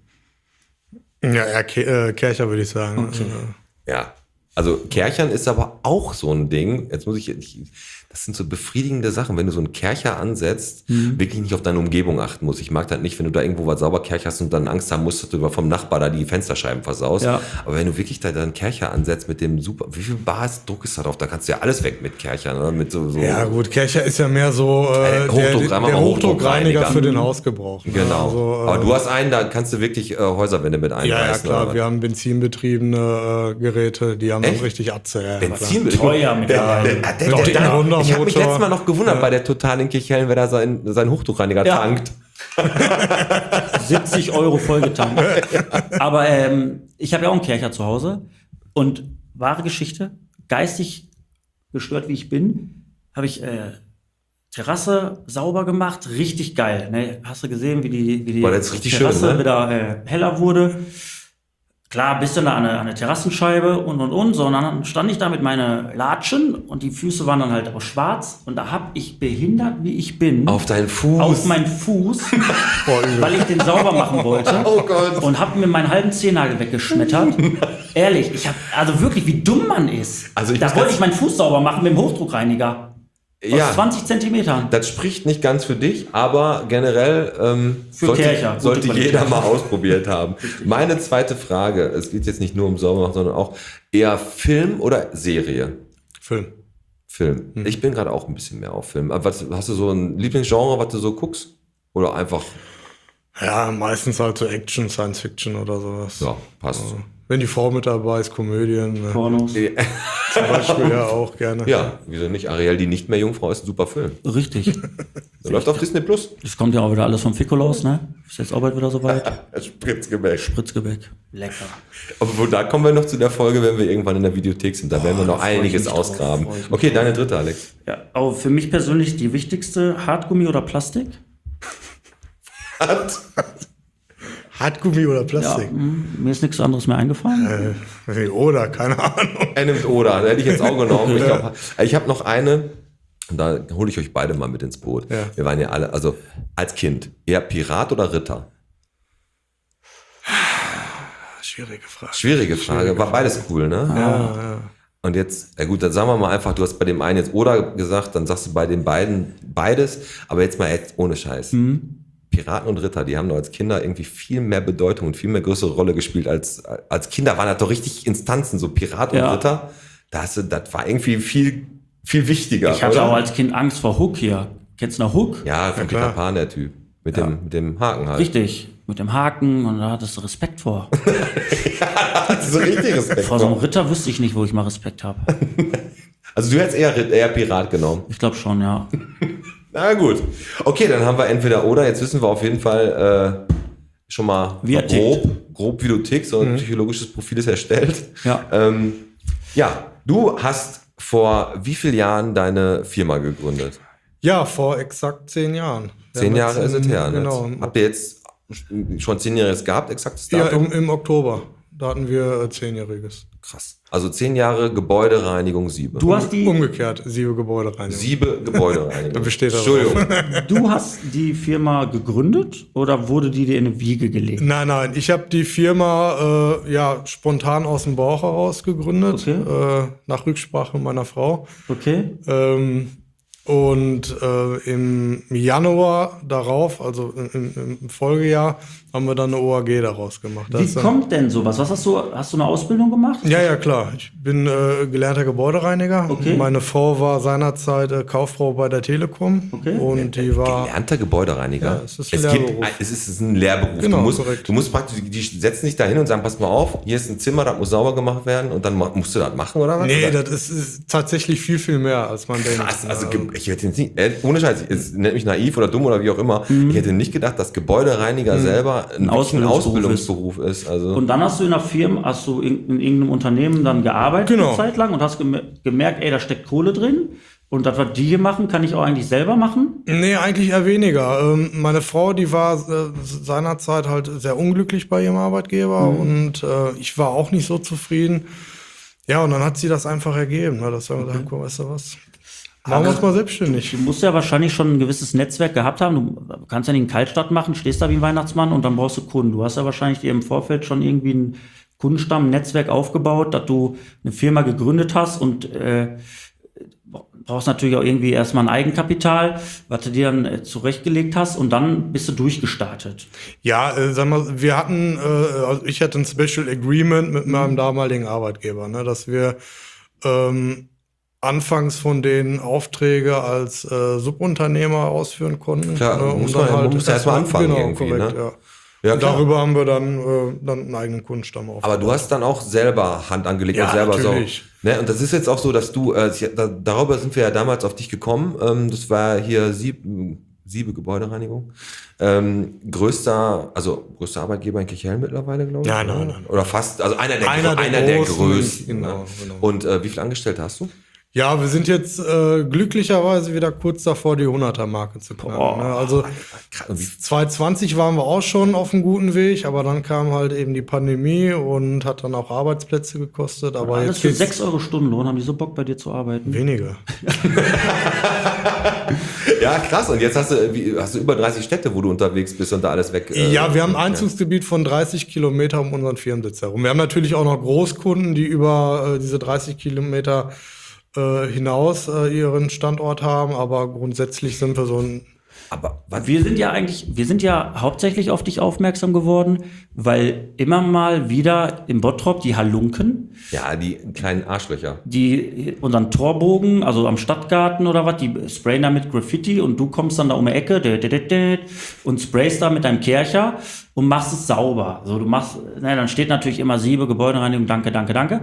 Ja, Kercher würde ich sagen. Okay. Ja. Also Kerchern ist aber auch so ein Ding. Jetzt muss das sind so befriedigende Sachen, wenn du so einen Kercher ansetzt, wirklich nicht auf deine Umgebung achten musst. Ich mag das nicht, wenn du da irgendwo was sauber kercherst und dann Angst haben musst, dass du vom Nachbar da die Fensterscheiben versaust. Ja. Aber wenn du wirklich da einen Kercher ansetzt mit dem super, wie viel Bars Druck ist da drauf? Da kannst du ja alles weg mit Kerchern, oder? Mit so Ja gut, Kercher ist ja mehr so Hochdruckreiniger. der Hochdruckreiniger für den Hausgebrauch. Ne? Genau. Also, aber du hast einen, da kannst du wirklich Häuserwände mit einreißen. ja, klar, oder? wir haben benzinbetriebene Geräte, die haben dann richtig Atze. Ja, Benzin Teuer mit Ja, der Mit dicken Rundermotor. Ich habe mich letztes Mal noch gewundert bei der Total in Kirchhellen, wer da seinen Hochdruckreiniger Ja. tankt. 70 € vollgetankt. Aber ich habe ja auch einen Kercher zu Hause. Und wahre Geschichte, geistig gestört wie ich bin, habe ich Terrasse sauber gemacht. Richtig geil. Ne? Hast du gesehen, wie die War jetzt richtig Terrasse schön, ne? wieder heller wurde? Klar, bist du da an eine Terrassenscheibe und. So, und dann stand ich da mit meinen Latschen und die Füße waren dann halt auch schwarz. Und da habe ich, behindert wie ich bin, Auf deinen Fuß. auf meinen Fuß, weil ich den sauber machen wollte. Oh Gott. Und habe mir meinen halben Zehennagel weggeschmettert. Ehrlich, also wirklich, wie dumm man ist. Also ich da muss wollte ganz- ich meinen Fuß sauber machen mit dem Hochdruckreiniger. Aus 20 Zentimetern. Das spricht nicht ganz für dich, aber generell Kercher, gute sollte Qualität. jeder mal ausprobiert haben. Meine zweite Frage, es geht jetzt nicht nur um Saubermachen, sondern auch eher Film oder Serie? Film. Film. Ich bin gerade auch ein bisschen mehr auf Film. Aber hast du so ein Lieblingsgenre, was du so guckst? Oder einfach, Ja, meistens halt so Action, Science Fiction oder sowas. ja, passt. Wenn die Frau mit dabei ist, Komödien. Ne? Pornos. Zum Beispiel ja auch gerne. Ja, wieso nicht? Ariel, die nicht mehr Jungfrau, ist ein super Film. Richtig. Der läuft auf Disney Plus. Das kommt ja auch wieder alles vom Ficolaus, ne? Ist jetzt auch bald wieder soweit. Spritzgebäck. Spritzgebäck. Lecker. Aber da kommen wir noch zu der Folge, wenn wir irgendwann in der Videothek sind. Da werden wir noch da freu ich einiges mich drauf, ausgraben. freu ich mich Okay, deine dritte, Alex. Ja, aber für mich persönlich die wichtigste, Hartgummi oder Plastik? Hartgummi oder Ja, Plastik? mir ist nichts anderes mehr eingefallen. Oder, keine Ahnung. Er nimmt Oder, hätte ich jetzt auch genommen. Ich habe noch eine, und da hole ich euch beide mal mit ins Boot. Ja. Wir waren ja alle, also als Kind, eher Pirat oder Ritter? Schwierige Frage. Schwierige Frage, war beides cool, ne? Ja. Und jetzt, ja gut, dann sagen wir mal einfach, du hast bei dem einen jetzt Oder gesagt, dann sagst du bei den beiden beides, aber jetzt mal jetzt ohne Scheiß. Piraten und Ritter, die haben doch als Kinder irgendwie viel mehr Bedeutung und viel mehr größere Rolle gespielt als Kinder waren das doch richtig Instanzen, so Pirat und Ja. Ritter. Das war irgendwie viel wichtiger, Ich hatte oder? auch als Kind Angst vor Hook hier. Kennst du noch Hook? Ja, von Peter klar. Pan, der Typ. Mit dem Haken halt. Richtig. Mit dem Haken und da hattest du Respekt vor. So richtig Respekt. Vor so einem Ritter wüsste ich nicht, wo ich mal Respekt habe. Also du hättest eher Pirat genommen. Ich glaube schon, ja. Na gut. Okay, dann haben wir entweder oder. Jetzt wissen wir auf jeden Fall schon mal Wie er grob, wie du tickst. Und ein psychologisches Profil ist erstellt. Ja. Ja, du hast vor wie vielen Jahren deine Firma gegründet? Ja, vor exakt 10 Jahren. 10 Jahre ist es her. Ne? Genau. Habt ihr jetzt schon 10-Jähriges gehabt, exaktes Ja, Datum? im Oktober. Da hatten wir 10-Jähriges. Krass. Also 10 Jahre Gebäudereinigung Siebe. Du hast Umgekehrt, 7 Gebäudereinigung. Siebe Gebäudereinigung. Da besteht er Entschuldigung. Du hast die Firma gegründet oder wurde die dir in eine Wiege gelegt? Nein, ich habe die Firma spontan aus dem Bauch heraus gegründet, Okay. nach Rücksprache meiner Frau. Okay. Und im Januar darauf, also im Folgejahr, haben wir dann eine OAG daraus gemacht. Das Wie ist dann, kommt denn sowas? Hast du eine Ausbildung gemacht? ja, klar. Ich bin gelernter Gebäudereiniger. Okay. Meine Frau war seinerzeit Kauffrau bei der Telekom. Okay. Und die war... Gelernter Gebäudereiniger. Ja, es ist ein Lehrberuf. Es ist ein Lehrberuf. Genau, Du musst praktisch, die setzen dich da hin und sagen, pass mal auf, hier ist ein Zimmer, das muss sauber gemacht werden und dann musst du das machen, oder was? Nee, oder? das ist tatsächlich viel, viel mehr, als man denkt. Krass, also ich hätte jetzt nicht, ohne Scheiß, es nennt mich naiv oder dumm oder wie auch immer, ich hätte nicht gedacht, dass Gebäudereiniger selber ein Ausbildungsberuf ist. Also. Und dann hast du in einer Firma, hast du in irgendeinem Unternehmen dann gearbeitet Genau. eine Zeit lang und hast gemerkt, ey, da steckt Kohle drin. Und das, was die hier machen, kann ich auch eigentlich selber machen? Nee, eigentlich eher weniger. Meine Frau, die war seinerzeit halt sehr unglücklich bei ihrem Arbeitgeber und ich war auch nicht so zufrieden. Ja, und dann hat sie das einfach ergeben. Ne? Das haben wir gesagt, guck, weißt du was? Machen wir uns mal selbstständig. Du musst ja wahrscheinlich schon ein gewisses Netzwerk gehabt haben. Du kannst ja nicht einen Kaltstart machen, stehst da wie ein Weihnachtsmann und dann brauchst du Kunden. Du hast ja wahrscheinlich dir im Vorfeld schon irgendwie ein Kundenstamm, ein Netzwerk aufgebaut, dass du eine Firma gegründet hast und brauchst natürlich auch irgendwie erstmal ein Eigenkapital, was du dir dann zurechtgelegt hast und dann bist du durchgestartet. Ja, sag mal, wir hatten, also ich hatte ein Special Agreement mit meinem damaligen Arbeitgeber, ne, dass wir anfangs von den Aufträge als Subunternehmer ausführen konnten. Klar, ne, muss man ja erstmal anfangen genau, irgendwie, korrekt, ne? ja. Ja, Und klar. darüber haben wir dann einen eigenen Kundenstamm aufgebaut. Aber du hast dann auch selber Hand angelegt Ja, und selber natürlich. so. Ne? Und das ist jetzt auch so, dass du, darüber sind wir ja damals auf dich gekommen. Das war hier Siebe Gebäudereinigung. Größter Arbeitgeber in Kirchhellen mittlerweile, glaube ich. Nein, oder? nein. Oder fast, also einer der Großen, größten. genau, Ne? genau. Und wie viele Angestellte hast du? Ja, wir sind jetzt glücklicherweise wieder kurz davor, die 100er-Marke zu knacken. Ne? Also 2020 waren wir auch schon auf einem guten Weg, aber dann kam halt eben die Pandemie und hat dann auch Arbeitsplätze gekostet. Aber Alles jetzt für geht's 6 Euro Stundenlohn, haben die so Bock bei dir zu arbeiten? weniger. Ja, krass. Und jetzt hast du über 30 Städte, wo du unterwegs bist und da alles weg. Ja, wir haben ein Einzugsgebiet von 30 Kilometer um unseren Firmensitz herum. Wir haben natürlich auch noch Großkunden, die über diese 30 Kilometer hinaus ihren Standort haben, aber grundsätzlich sind wir so ein... Aber Wir sind ja hauptsächlich auf dich aufmerksam geworden, weil immer mal wieder im Bottrop die Halunken, ja, die kleinen Arschlöcher. die unseren Torbogen, also am Stadtgarten oder was, die sprayen da mit Graffiti und du kommst dann da um die Ecke und sprayst da mit deinem Kercher und machst es sauber. Also dann steht natürlich immer Siebe, Gebäudereinigung, danke.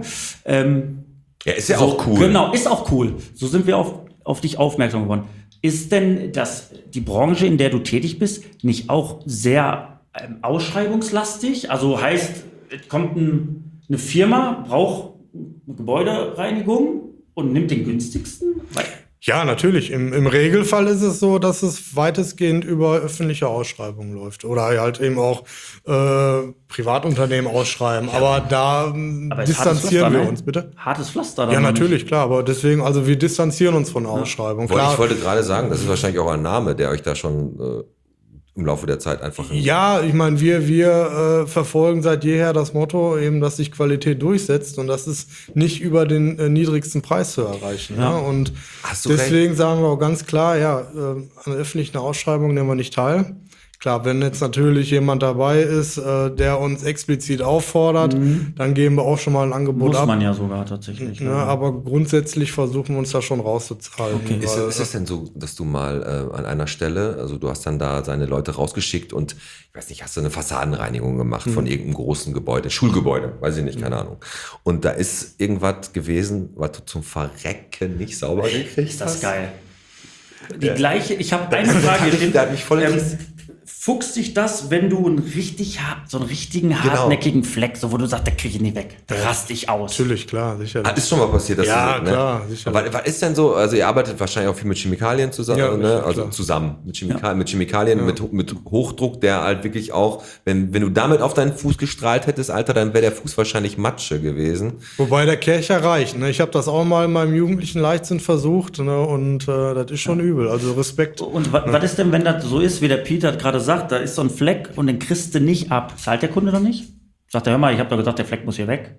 Ja, ist ja auch cool. Genau, ist auch cool. So sind wir auf dich aufmerksam geworden. Ist denn die Branche, in der du tätig bist, nicht auch sehr ausschreibungslastig? Also heißt, es kommt eine Firma, braucht eine Gebäudereinigung und nimmt den günstigsten? Ja, natürlich. Im Regelfall ist es so, dass es weitestgehend über öffentliche Ausschreibungen läuft. Oder halt eben auch Privatunternehmen ausschreiben. Aber da es ist hartes distanzieren wir Pflaster, uns, bitte. Hartes Pflaster. dann Ja, noch natürlich, klar. Aber deswegen, also wir distanzieren uns von Ausschreibungen. Klar. Ich wollte gerade sagen, das ist wahrscheinlich auch ein Name, der euch da schon im Laufe der Zeit einfach... Ja, ich meine, wir verfolgen seit jeher das Motto eben, dass sich Qualität durchsetzt und das ist nicht über den niedrigsten Preis zu erreichen. Ja. Und Hast du deswegen sagen wir auch ganz klar, ja, an öffentlichen Ausschreibungen nehmen wir nicht teil. Klar, wenn jetzt natürlich jemand dabei ist, der uns explizit auffordert, dann geben wir auch schon mal ein Angebot muss ab. man ja sogar tatsächlich. Ne, aber grundsätzlich versuchen wir uns da schon rauszuhalten. Okay. Ist es denn so, dass du mal an einer Stelle, also du hast dann da seine Leute rausgeschickt und, ich weiß nicht, hast du eine Fassadenreinigung gemacht von irgendeinem großen Gebäude, Schulgebäude, weiß ich nicht, keine Ahnung. Und da ist irgendwas gewesen, was du zum Verrecken nicht sauber gekriegt hast? Ist das geil. Die gleiche, ich habe eine Frage. Der hat mich voll interessiert. Fuchst dich das, wenn du so einen richtigen hartnäckigen Fleck, so wo du sagst, da kriege ich nicht weg, da raste ich aus. Natürlich, klar, sicherlich. Ist schon mal passiert, dass Ja, du so, klar, ne? sicher. Aber was ist denn so, also ihr arbeitet wahrscheinlich auch viel mit Chemikalien zusammen, Ja, ne? Also klar. zusammen mit Chemikalien, mit Hochdruck, der halt wirklich auch, wenn du damit auf deinen Fuß gestrahlt hättest, Alter, dann wäre der Fuß wahrscheinlich Matsche gewesen. Wobei der Kercher reicht. Ne? Ich habe das auch mal in meinem jugendlichen Leichtsinn versucht, ne? Und das ist schon übel. Also Respekt. Und was ist denn, wenn das so ist, wie der Peter gerade sagt, da ist so ein Fleck und den kriegst du nicht ab. Zahlt der Kunde dann nicht? Sagt er, hör mal, ich habe doch gesagt, der Fleck muss hier weg.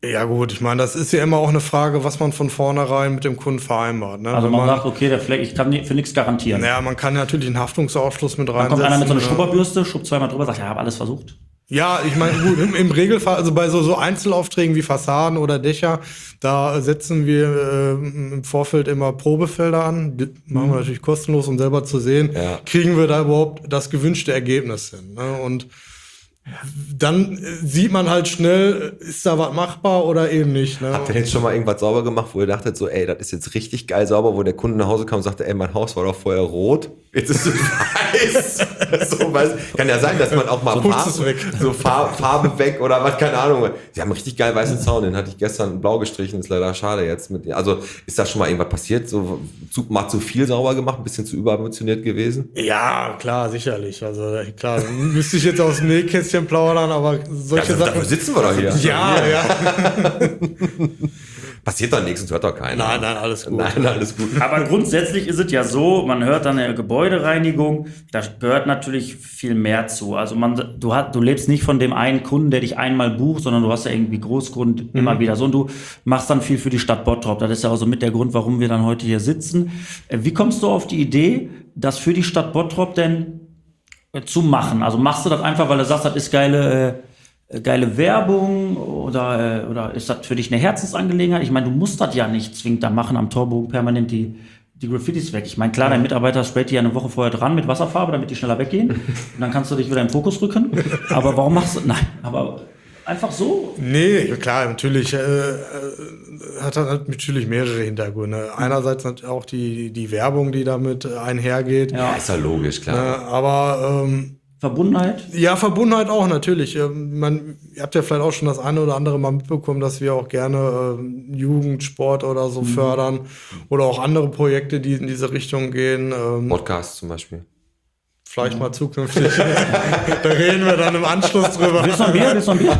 Ja gut, ich meine, das ist ja immer auch eine Frage, was man von vornherein mit dem Kunden vereinbart. Ne? Also Wenn man sagt, okay, der Fleck, ich kann für nichts garantieren. naja, man kann natürlich einen Haftungsausschluss mit Dann reinsetzen. kommt einer mit so einer ne? Schrubberbürste, schubbt zweimal drüber, sagt, ja, habe alles versucht. Ja, ich meine, gut, im Regelfall, also bei so Einzelaufträgen wie Fassaden oder Dächer, da setzen wir im Vorfeld immer Probefelder an. Die machen wir natürlich kostenlos, um selber zu sehen, kriegen wir da überhaupt das gewünschte Ergebnis hin. Ne? Und dann sieht man halt schnell, ist da was machbar oder eben nicht. Ne? Habt ihr jetzt schon mal irgendwas sauber gemacht, wo ihr dachtet so, ey, das ist jetzt richtig geil sauber, wo der Kunde nach Hause kam und sagte, ey, mein Haus war doch vorher rot, jetzt ist es weiß. So, kann ja sein, dass man auch mal Farbe weg oder was, keine Ahnung. Sie haben richtig geil weißen Zaun, den hatte ich gestern blau gestrichen, ist leider schade jetzt. Also ist da schon mal irgendwas passiert, so mal zu viel sauber gemacht, ein bisschen zu überambitioniert gewesen? Ja, klar, sicherlich. Also klar, müsste ich jetzt aus dem Nähkästchen plaudern, aber solche Sachen. Dafür sitzen wir doch hier. Ja. Passiert doch nichts und hört doch keiner. Nein, alles gut. Nein, alles gut. Aber grundsätzlich ist es ja so, man hört dann eine Gebäudereinigung, da gehört natürlich viel mehr zu. Also du lebst nicht von dem einen Kunden, der dich einmal bucht, sondern du hast ja irgendwie Großgrund immer wieder so und du machst dann viel für die Stadt Bottrop. Das ist ja auch so mit der Grund, warum wir dann heute hier sitzen. Wie kommst du auf die Idee, das für die Stadt Bottrop denn zu machen? Also machst du das einfach, weil du sagst, das ist geile Werbung oder ist das für dich eine Herzensangelegenheit? Ich meine, du musst das ja nicht zwingend da machen, am Torbogen permanent die Graffitis weg. Ich meine, klar, dein Mitarbeiter sprayt die ja eine Woche vorher dran mit Wasserfarbe, damit die schneller weggehen. Und dann kannst du dich wieder im Fokus rücken. Aber warum machst du... Nein, aber einfach so? Nee, klar, natürlich hat natürlich mehrere Hintergründe. Einerseits natürlich auch die Werbung, die damit einhergeht. Ja, ist ja logisch, klar. Aber Verbundenheit? ja, Verbundenheit auch natürlich. Ihr habt ja vielleicht auch schon das eine oder andere mal mitbekommen, dass wir auch gerne Jugendsport oder so fördern oder auch andere Projekte, die in diese Richtung gehen. Podcasts zum Beispiel. Vielleicht mal zukünftig. Da reden wir dann im Anschluss drüber. Willst du ein Bier?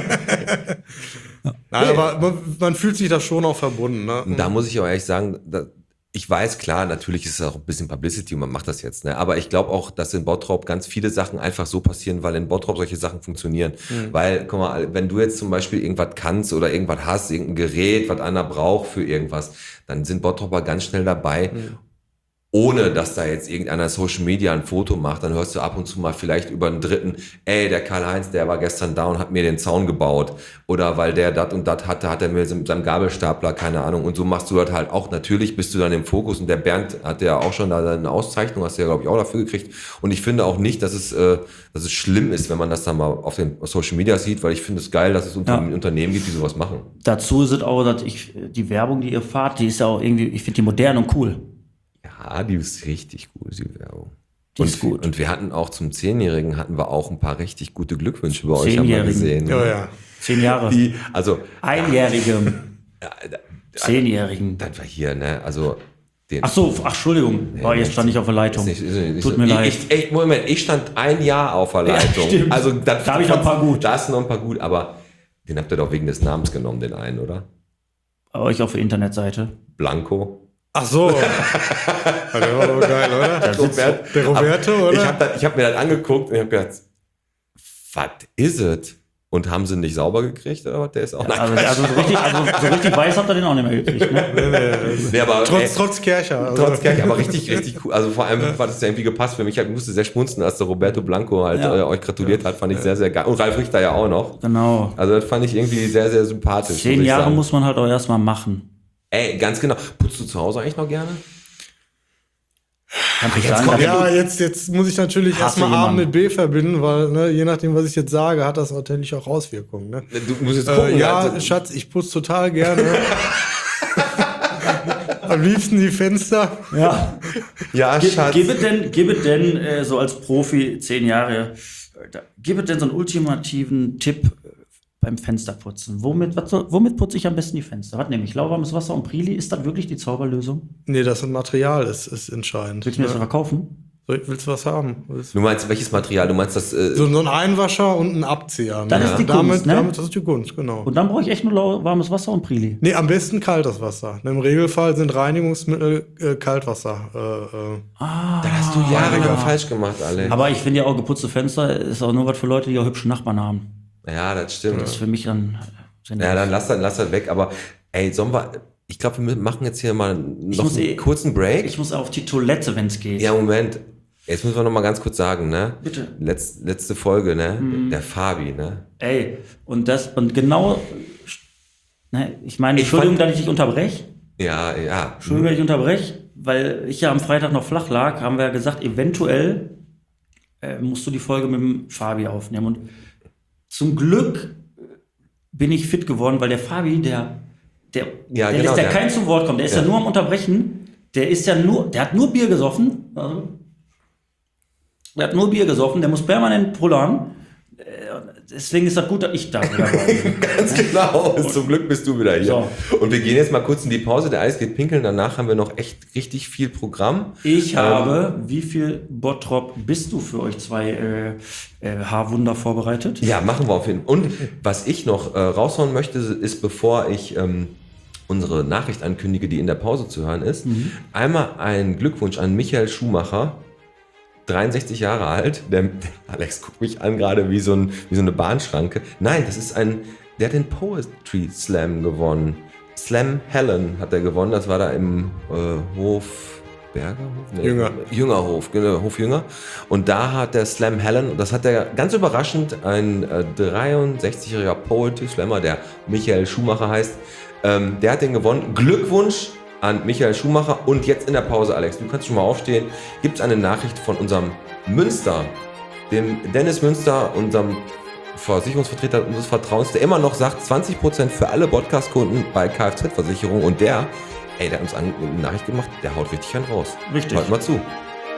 Nein, aber man fühlt sich da schon auch verbunden. Ne? Und da muss ich auch ehrlich sagen, ich weiß, klar, natürlich ist es auch ein bisschen Publicity und man macht das jetzt, ne? Aber ich glaube auch, dass in Bottrop ganz viele Sachen einfach so passieren, weil in Bottrop solche Sachen funktionieren. Weil, guck mal, wenn du jetzt zum Beispiel irgendwas kannst oder irgendwas hast, irgendein Gerät, was einer braucht für irgendwas, dann sind Bottroper ganz schnell dabei. Ohne dass da jetzt irgendeiner Social Media ein Foto macht, dann hörst du ab und zu mal vielleicht über einen Dritten, ey, der Karl-Heinz, der war gestern da und hat mir den Zaun gebaut. Oder weil der dat und dat hatte, hat er mir mit seinem Gabelstapler, keine Ahnung. Und so machst du das halt auch. Natürlich bist du dann im Fokus. Und der Bernd hatte ja auch schon da eine Auszeichnung, hast du ja, glaube ich, auch dafür gekriegt. Und ich finde auch nicht, dass es schlimm ist, wenn man das dann mal auf den Social Media sieht, weil ich finde es geil, dass es Unternehmen gibt, die sowas machen. Dazu ist es auch, dass die Werbung, die ihr fahrt, die ist ja auch irgendwie, ich finde die modern und cool. Ja, die ist richtig gut, die Werbung. Die ist gut. Und wir hatten auch zum 10-Jährigen hatten wir auch ein paar richtig gute Glückwünsche bei euch, haben wir gesehen. Ja. 10 Jahre. Einjährigem. 10-Jährigen. Das war hier, ne? Also Ach so, Entschuldigung. Jetzt stand ich auf der Leitung. Tut mir leid. Moment, ich stand ein Jahr auf der Leitung. Stimmt. Also da habe ich noch ein paar gut. Da ist noch ein paar gut, aber den habt ihr doch wegen des Namens genommen, den einen, oder? Bei euch auf der Internetseite. Blanco. Ach so. Der war doch geil, oder? Der Roberto, oder? Ich hab mir das angeguckt und ich hab gedacht, was ist es? Und haben sie nicht sauber gekriegt, oder was? Der ist auch also so richtig weiß habt ihr den auch nicht mehr gekriegt, ne? Nee, aber, trotz Kercher. Also. Trotz Kercher, aber richtig cool. Also vor allem war das ja irgendwie gepasst für mich. Ich musste sehr schmunzen, als der Roberto Blanco halt euch gratuliert hat. Fand ich sehr, sehr geil. Und Ralf Richter ja auch noch. Genau. Also das fand ich irgendwie sehr, sehr sympathisch. 10 Jahre muss man halt auch erstmal machen. Ey, ganz genau. Putzt du zu Hause eigentlich noch gerne? Jetzt muss ich natürlich erstmal A mit B verbinden, weil ne, je nachdem, was ich jetzt sage, hat das natürlich auch Auswirkungen. Ne? Du musst jetzt gucken. Also. Schatz, ich putze total gerne. Am liebsten die Fenster. Ja, Schatz. Gib es denn so als Profi 10 Jahre, gib es denn so einen ultimativen Tipp beim Fensterputzen? Womit putze ich am besten die Fenster? Was nehme ich? Lauwarmes Wasser und Prili? Ist das wirklich die Zauberlösung? Nee, das Material ist entscheidend. Willst du mir das verkaufen? Willst du was haben? Du meinst welches Material? Du meinst das? So ein Einwascher und ein Abzieher. Das ist die Kunst, ne? Das ist die Kunst, genau. Und dann brauche ich echt nur lauwarmes Wasser und Prili? Nee, am besten kaltes Wasser. Im Regelfall sind Reinigungsmittel Kaltwasser. Da hast du Jahre falsch gemacht, alle. Aber ich finde ja auch, geputzte Fenster ist auch nur was für Leute, die auch hübsche Nachbarn haben. Ja, das stimmt. Das ist für mich dann Ja, dann lass das weg. Aber ey, ich glaube, wir machen jetzt hier mal noch einen kurzen Break. Ich muss auf die Toilette, wenn es geht. Ja, Moment. Jetzt müssen wir noch mal ganz kurz sagen, ne? Bitte. Letzte Folge, ne? Der Fabi, ne? Ey, und genau, ne, ich meine, Entschuldigung, dass ich dich unterbreche. Ja. Entschuldigung, dass ich unterbreche, weil ich ja am Freitag noch flach lag, haben wir ja gesagt, eventuell musst du die Folge mit dem Fabi aufnehmen. Und zum Glück bin ich fit geworden, weil der Fabi, der lässt ja keinen zum Wort kommen. Der ist ja nur am Unterbrechen. Der hat nur Bier gesoffen. Also, der hat nur Bier gesoffen. Der muss permanent pullern. Deswegen ist das gut, dass ich da wieder bin. Ganz genau. Zum Glück bist du wieder hier. So. Und wir gehen jetzt mal kurz in die Pause. Der Eis geht pinkeln. Danach haben wir noch echt richtig viel Programm. Ich habe, wie viel Bottrop bist du für euch zwei Haarwunder vorbereitet? Ja, machen wir auf jeden Fall. Und was ich noch raushauen möchte, ist, bevor ich unsere Nachricht ankündige, die in der Pause zu hören ist, einmal ein Glückwunsch an Michael Schumacher, 63 Jahre alt. Der Alex guckt mich an gerade wie so eine Bahnschranke. Nein, der hat den Poetry Slam gewonnen. Slam Helen hat er gewonnen. Das war da im Jüngerhof, genau, Hof Jünger. Und da hat der Slam Helen, das hat er ganz überraschend, ein 63-jähriger Poetry Slammer, der Michael Schumacher heißt, der hat den gewonnen. Glückwunsch an Michael Schumacher. Und jetzt in der Pause, Alex, du kannst schon mal aufstehen, gibt es eine Nachricht von unserem Münster, dem Dennis Münster, unserem Versicherungsvertreter unseres Vertrauens, der immer noch sagt, 20% für alle Podcast-Kunden bei Kfz-Versicherung. Und der hat uns eine Nachricht gemacht, der haut richtig einen raus. Richtig. Hört mal zu.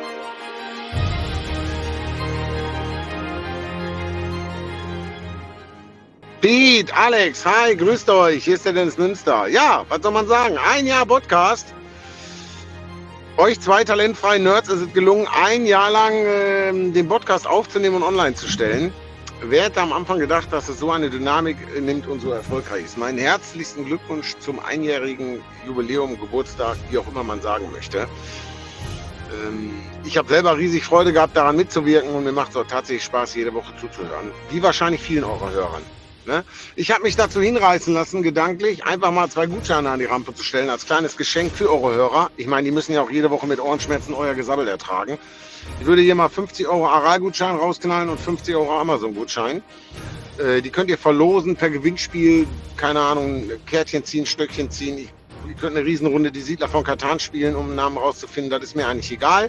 Pete, Alex, hi, grüßt euch, hier ist der Dennis Münster. Ja, was soll man sagen? 1 Jahr Podcast. Euch zwei talentfreien Nerds ist es gelungen, 1 Jahr lang den Podcast aufzunehmen und online zu stellen. Wer hätte am Anfang gedacht, dass es so eine Dynamik nimmt und so erfolgreich ist? Meinen herzlichsten Glückwunsch zum 1-jährigen Jubiläum, Geburtstag, wie auch immer man sagen möchte. Ich habe selber riesig Freude gehabt, daran mitzuwirken und mir macht es auch tatsächlich Spaß, jede Woche zuzuhören. Wie wahrscheinlich vielen eurer Hörern. Ne? Ich habe mich dazu hinreißen lassen, gedanklich einfach mal 2 Gutscheine an die Rampe zu stellen, als kleines Geschenk für eure Hörer. Ich meine, die müssen ja auch jede Woche mit Ohrenschmerzen euer Gesabbel ertragen. Ich würde hier mal 50 € Aral-Gutschein rausknallen und 50 € Amazon-Gutschein. Die könnt ihr verlosen per Gewinnspiel, keine Ahnung, Kärtchen ziehen, Stöckchen ziehen. Ihr könnt eine Riesenrunde die Siedler von Catan spielen, um einen Namen rauszufinden. Das ist mir eigentlich egal.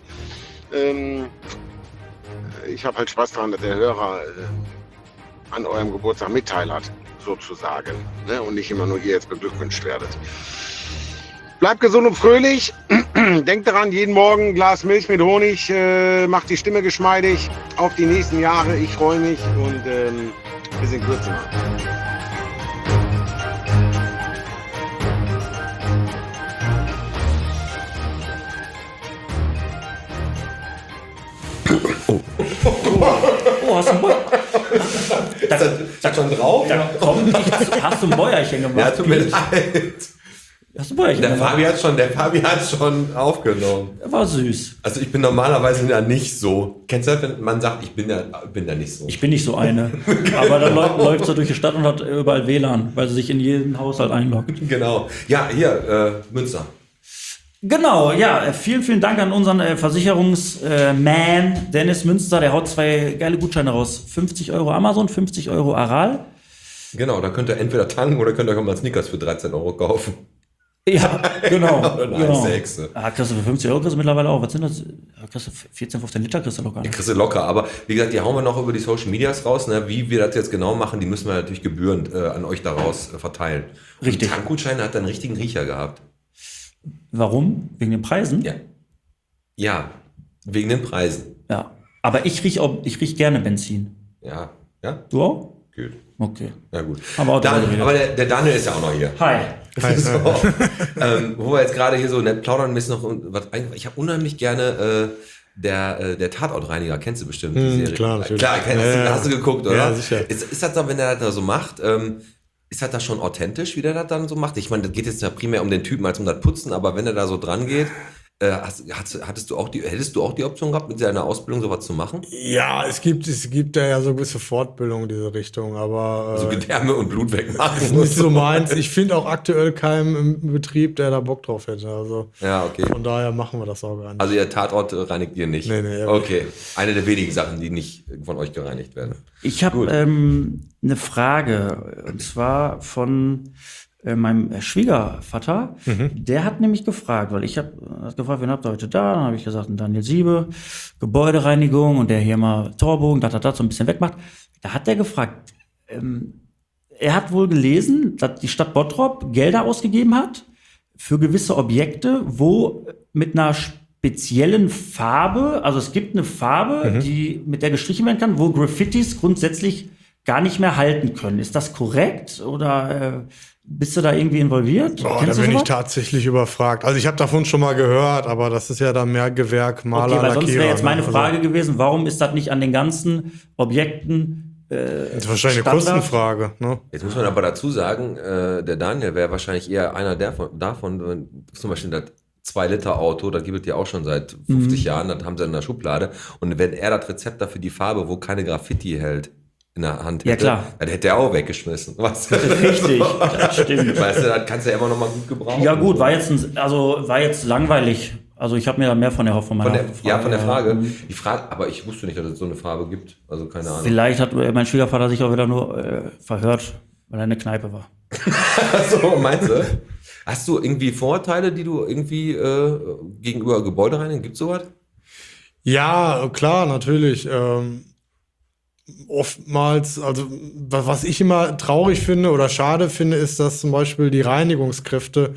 Ich habe halt Spaß daran, dass der Hörer an eurem Geburtstag Mitteil hat, sozusagen. Ne? Und nicht immer nur ihr jetzt beglückwünscht werdet. Bleibt gesund und fröhlich. Denkt daran, jeden Morgen ein Glas Milch mit Honig macht die Stimme geschmeidig. Auf die nächsten Jahre. Ich freue mich und bis in Kürze mal. Oh, hast du einen Bäuerchen? Ist schon drauf? Hast du ein Bäuerchen gemacht? Ja, tut mir leid. Hast du ein Bäuerchen Der gemacht? Fabi hat schon aufgenommen. Der war süß. Also ich bin normalerweise ja nicht so. Kennst du das, wenn man sagt, ich bin da nicht so? Ich bin nicht so eine. Aber dann läuft sie durch die Stadt und hat überall WLAN, weil sie sich in jeden Haushalt einloggt. Genau. Ja, hier, Münster. Genau, ja, vielen Dank an unseren Versicherungsman Dennis Münster, der haut 2 geile Gutscheine raus. 50 € Amazon, 50 € Aral. Genau, da könnt ihr entweder tanken oder könnt ihr auch mal Snickers für 13 € kaufen. Ja, genau. Oder eine genau. Hexe. Kriegst du für 50 € kriegst du mittlerweile auch. Was sind das? Kriegst du 14, 15 Liter kriegst du locker. Die kriegst du locker, aber wie gesagt, die hauen wir noch über die Social Medias raus. Ne? Wie wir das jetzt genau machen, die müssen wir natürlich gebührend an euch daraus verteilen. Richtig. Und Tankgutschein hat einen richtigen Riecher gehabt. Warum? Wegen den Preisen? Ja. Ja, wegen den Preisen. Ja. Aber ich riech gerne Benzin. Ja. Ja? Du auch? Gut. Okay. Ja, gut. Aber Der Daniel ist ja auch noch hier. Hi. So. Wo wir jetzt gerade hier so nett plaudern müssen noch was. Ich habe unheimlich gerne der Tatortreiniger, kennst du bestimmt die Serie? Klar, natürlich. Klar, hast du geguckt, oder? Ja, sicher. Ist das dann, wenn der das so macht, ist das da schon authentisch, wie der das dann so macht? Ich meine, das geht jetzt ja primär um den Typen als um das Putzen, aber wenn er da so dran geht, hättest du auch die Option gehabt, mit deiner Ausbildung sowas zu machen? Ja, es gibt ja so gewisse Fortbildungen in diese Richtung, aber Also Gedärme und Blut wegmachen. ist nicht so meins. Ich finde auch aktuell keinen im Betrieb, der da Bock drauf hätte. Also Ja, okay. von daher machen wir das auch gar nicht. Also ihr Tatort reinigt ihr nicht? Nee. Okay, eine der wenigen Sachen, die nicht von euch gereinigt werden. Ich habe eine Frage, und zwar von meinem Schwiegervater. Der hat nämlich gefragt, weil ich habe gefragt, wen habt ihr heute da? Dann habe ich gesagt, Daniel Siebe, Gebäudereinigung und der hier mal Torbogen, so ein bisschen wegmacht. Da hat der gefragt, er hat wohl gelesen, dass die Stadt Bottrop Gelder ausgegeben hat für gewisse Objekte, wo mit einer speziellen Farbe, also es gibt eine Farbe, mit der gestrichen werden kann, wo Graffitis grundsätzlich gar nicht mehr halten können. Ist das korrekt oder bist du da irgendwie involviert? Da Kennst du bin ich sowas? tatsächlich überfragt. Also ich habe davon schon mal gehört, aber das ist ja dann mehr Gewerk, Maler, Okay, weil sonst wäre Lackierer, jetzt meine ne? Frage gewesen, warum ist das nicht an den ganzen Objekten Das ist wahrscheinlich eine Standard? Kostenfrage. Ne? Jetzt muss man aber dazu sagen, der Daniel wäre wahrscheinlich eher einer davon, wenn zum Beispiel das 2-Liter-Auto, das gibt es ja auch schon seit 50 Jahren, das haben sie in der Schublade. Und wenn er das Rezept dafür die Farbe, wo keine Graffiti hält, in der Hand hätte, Ja, klar. dann hätte er auch weggeschmissen. Weißt du? Richtig, das stimmt. Weißt du, das kannst du ja immer noch mal gut gebrauchen. Ja gut, war jetzt langweilig. Also ich habe mir da mehr von erhofft von meiner Frage. Von der Frage. Die Frage, aber ich wusste nicht, dass es so eine Farbe gibt. Also keine Ahnung. Vielleicht hat mein Schwiegervater sich auch wieder nur verhört, weil er in der Kneipe war. So, meinst du? Hast du irgendwie Vorteile, die du irgendwie gegenüber Gebäudereinigung, gibt's sowas? Ja, klar, natürlich. Oftmals, also was ich immer traurig finde oder schade finde, ist, dass zum Beispiel die Reinigungskräfte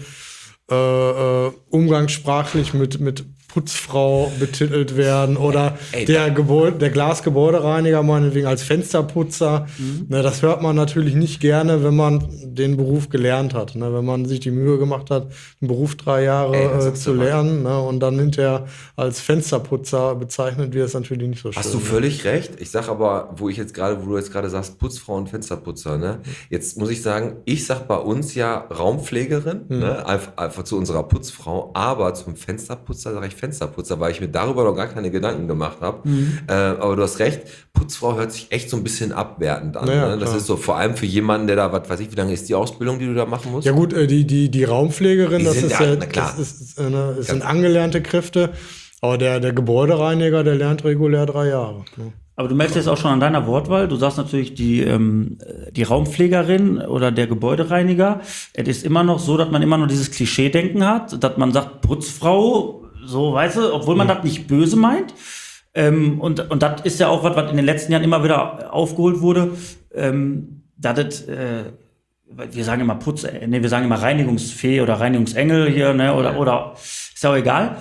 umgangssprachlich mit Putzfrau betitelt werden oder der Glasgebäudereiniger meinetwegen als Fensterputzer. Ne, das hört man natürlich nicht gerne, wenn man den Beruf gelernt hat. Ne, wenn man sich die Mühe gemacht hat, den Beruf 3 Jahre zu lernen, ne, und dann hinterher als Fensterputzer bezeichnet wird, ist natürlich nicht so schön. Hast du völlig recht. Ich sag aber, wo du jetzt gerade sagst, Putzfrau und Fensterputzer, ne? Jetzt muss ich sagen, ich sag bei uns ja Raumpflegerin, ne? Einfach zu unserer Putzfrau, aber zum Fensterputzer sage ich Fensterputzer, weil ich mir darüber noch gar keine Gedanken gemacht habe. Aber du hast recht, Putzfrau hört sich echt so ein bisschen abwertend an. Ja, ne? Das klar. ist so vor allem für jemanden, der da, was weiß ich, wie lange ist die Ausbildung, die du da machen musst? Ja gut, die Raumpflegerin, Die das sind ist ja- ja, na klar. das sind angelernte Kräfte, aber der Gebäudereiniger, der lernt regulär 3 Jahre. Ne? Aber du merkst jetzt auch schon an deiner Wortwahl, du sagst natürlich die Raumpflegerin oder der Gebäudereiniger. Es ist immer noch so, dass man immer noch dieses Klischee-Denken hat, dass man sagt Putzfrau, so, weißt du, obwohl man das nicht böse meint. Und das ist ja auch was in den letzten Jahren immer wieder aufgeholt wurde, dass es, wir sagen immer wir sagen immer Reinigungsfee oder Reinigungsengel hier, ne, oder ist ja auch egal.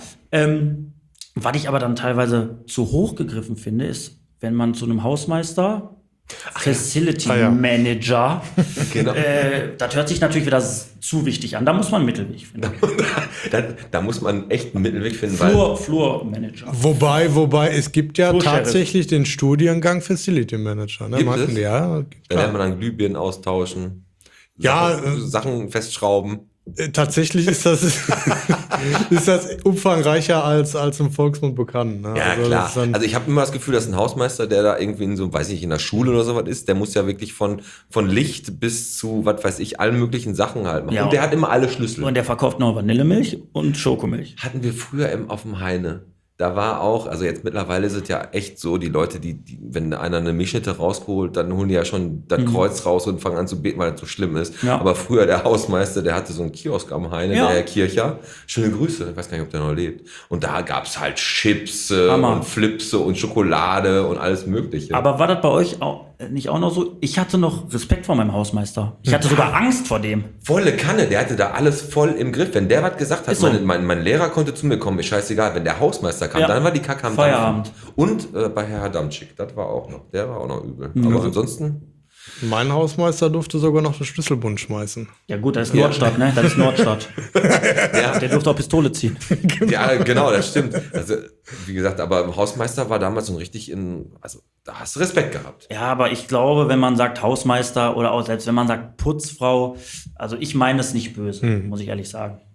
Was ich aber dann teilweise zu hoch gegriffen finde, ist, wenn man zu einem Hausmeister, Facility Ah, ja. Manager, Genau. das hört sich natürlich wieder zu wichtig an. Da muss man einen Mittelweg finden. Da muss man echt einen Mittelweg finden, Flur Manager. Wobei, es gibt ja So, tatsächlich den Studiengang Facility Manager. Ne? Gibt Meinten es? die, ja, da klar. lernt man dann Glühbirnen austauschen, Ja, Sachen festschrauben. Tatsächlich ist das, ist das umfangreicher als im Volksmund bekannt. Ne? Ja, Also das klar. ist dann- Also ich habe immer das Gefühl, dass ein Hausmeister, der da irgendwie in so, weiß ich, in der Schule oder sowas ist, der muss ja wirklich von Licht bis zu, was weiß ich, allen möglichen Sachen halt machen. Ja. Und der hat immer alle Schlüssel. Und der verkauft noch Vanillemilch und Schokomilch. Hatten wir früher auf dem Heine. Da war auch, also jetzt mittlerweile ist es ja echt so, die Leute, die wenn einer eine Milchschnitte rausgeholt, dann holen die ja schon das Kreuz raus und fangen an zu beten, weil das so schlimm ist. Ja. Aber früher der Hausmeister, der hatte so einen Kiosk am Heine, Ja. der Herr Kircher. Schöne Grüße, ich weiß gar nicht, ob der noch lebt. Und da gab's halt Chips Hammer. und Flipse und Schokolade und alles mögliche. Aber war das bei euch auch nicht auch noch so? Ich hatte noch Respekt vor meinem Hausmeister. Ich hatte sogar Angst vor dem. Volle Kanne, der hatte da alles voll im Griff. Wenn der was gesagt hat, Ist so. mein Lehrer konnte zu mir kommen, ist scheißegal. Wenn der Hausmeister kam, Ja. dann war die Kacke am Feierabend. Dampfen. Und bei Herr Adamczyk, das war auch noch, der war auch noch übel. Aber ansonsten, Mein Hausmeister durfte sogar noch den Schlüsselbund schmeißen. Ja gut, das ist Nordstadt, ne? Das ist Nordstadt. ja, Der durfte auch Pistole ziehen. ja, genau, das stimmt. Also, wie gesagt, aber Hausmeister war damals so richtig also da hast du Respekt gehabt. Ja, aber ich glaube, wenn man sagt Hausmeister oder auch selbst wenn man sagt Putzfrau, also ich meine es nicht böse, muss ich ehrlich sagen.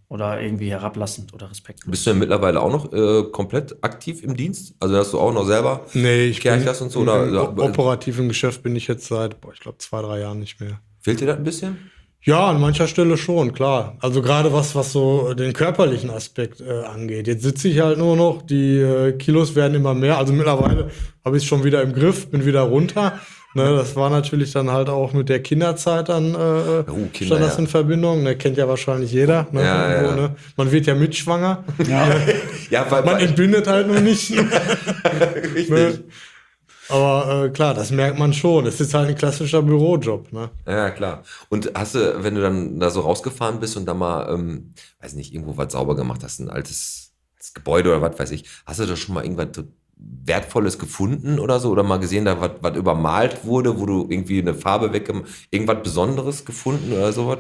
oder irgendwie herablassend oder respektlos. Bist du denn mittlerweile auch noch komplett aktiv im Dienst? Also hast du auch noch selber Nee, ich bin Kerchers und so? Oder operativ im Geschäft bin ich jetzt seit, ich glaube, 2-3 Jahren nicht mehr. fehlt dir das ein bisschen? Ja, an mancher Stelle schon, klar. Also gerade was so den körperlichen Aspekt angeht. Jetzt sitze ich halt nur noch, die Kilos werden immer mehr. Also mittlerweile habe ich es schon wieder im Griff, bin wieder runter. Ne, das war natürlich dann halt auch mit der Kinderzeit dann Kinder, stand das in Verbindung. Ne, kennt ja wahrscheinlich jeder. Ne, Ja, irgendwo, ja. Ne? Man wird ja mitschwanger. Ja, weil, Man entbindet halt nur nicht. richtig. Ne? Aber klar, das merkt man schon. Es ist halt ein klassischer Bürojob. Ne? Ja, klar. Und hast du, wenn du dann da so rausgefahren bist und da mal, weiß nicht, irgendwo was sauber gemacht hast, ein altes Gebäude oder was weiß ich, hast du da schon mal irgendwas Wertvolles gefunden oder so? Oder mal gesehen, da was übermalt wurde, wo du irgendwie eine Farbe weggemacht, irgendwas Besonderes gefunden oder sowas?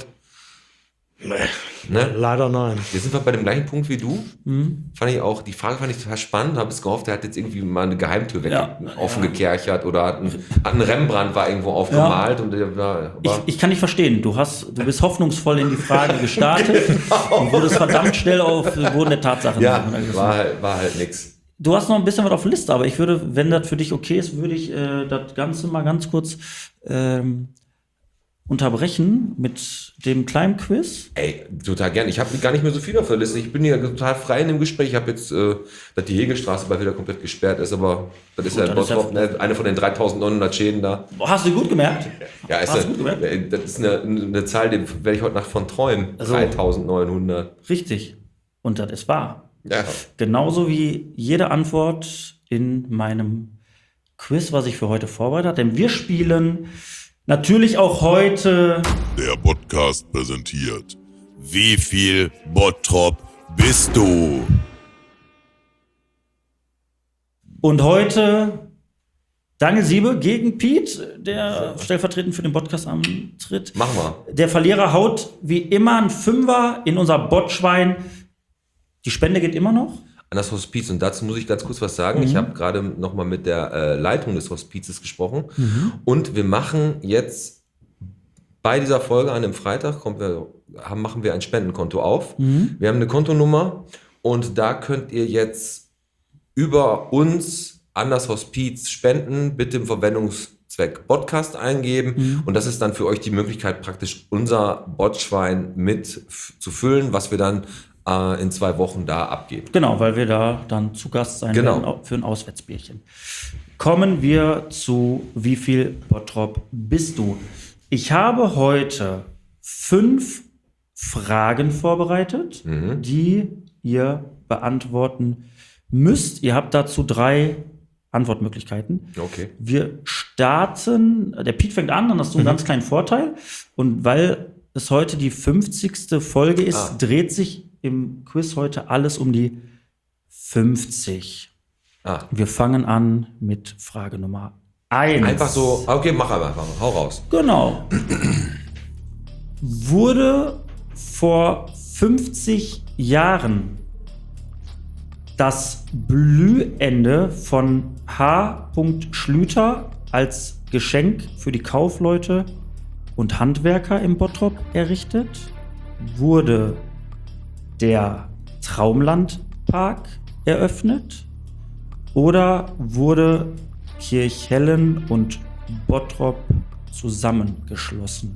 Ne? Leider nein. Wir sind bei dem gleichen Punkt wie du. Die Frage fand ich total spannend. Habe es gehofft, der hat jetzt irgendwie mal eine Geheimtür offen gekerchert oder hat ein Rembrandt war irgendwo aufgemalt. Und der war, Ich kann nicht verstehen. Du bist hoffnungsvoll in die Frage gestartet und wurdest verdammt schnell auf den Boden der Tatsachen. ja, war halt nix. Du hast noch ein bisschen was auf der Liste, aber ich würde, wenn das für dich okay ist, würde ich das Ganze mal ganz kurz unterbrechen mit dem kleinen Quiz. Ey, total gern. Ich habe gar nicht mehr so viel auf der Liste. Ich bin hier total frei in dem Gespräch. Ich habe jetzt, dass die Hegelstraße bald wieder komplett gesperrt ist, aber das ist ja in Bottrop, eine von den 3.900 Schäden da. Hast du gut gemerkt? Ja, ist Hast du gut gemerkt? das ist eine Zahl, die werde ich heute Nacht von träumen. Also, 3.900. Richtig. Und das ist wahr. Ja. Genauso wie jede Antwort in meinem Quiz, was ich für heute vorbereitet habe. Denn wir spielen natürlich auch heute. Der Podcast präsentiert. Wie viel Bottrop bist du? Und heute Daniel Siebe gegen Pete, der stellvertretend für den Podcast antritt. Machen wir. Der Verlierer haut wie immer einen Fünfer in unser Botschwein. Die Spende geht immer noch. An das Hospiz. Und dazu muss ich ganz kurz was sagen. Ich habe gerade nochmal mit der Leitung des Hospizes gesprochen. Und wir machen jetzt bei dieser Folge an dem Freitag machen wir ein Spendenkonto auf. Wir haben eine Kontonummer und da könnt ihr jetzt über uns an das Hospiz spenden, bitte im Verwendungszweck Podcast eingeben. Und das ist dann für euch die Möglichkeit, praktisch unser Botschwein mit zu füllen, was wir dann in 2 Wochen da abgeben. Genau, weil wir da dann zu Gast sein werden für ein Auswärtsbierchen. Kommen wir zu wie viel Bottrop bist du? Ich habe heute 5 Fragen vorbereitet, die ihr beantworten müsst. Ihr habt dazu 3 Antwortmöglichkeiten. Okay. Wir starten, der Piet fängt an, dann hast du einen ganz kleinen Vorteil. Und weil es heute die 50. Folge ist, dreht sich im Quiz heute alles um die 50. Wir fangen an mit Frage Nummer 1. Einfach so, okay, mach einfach, hau raus. Genau. Wurde vor 50 Jahren das Blühende von H. Schlüter als Geschenk für die Kaufleute und Handwerker im Bottrop errichtet? Wurde der Traumlandpark eröffnet? Oder wurde Kirchhellen und Bottrop zusammengeschlossen?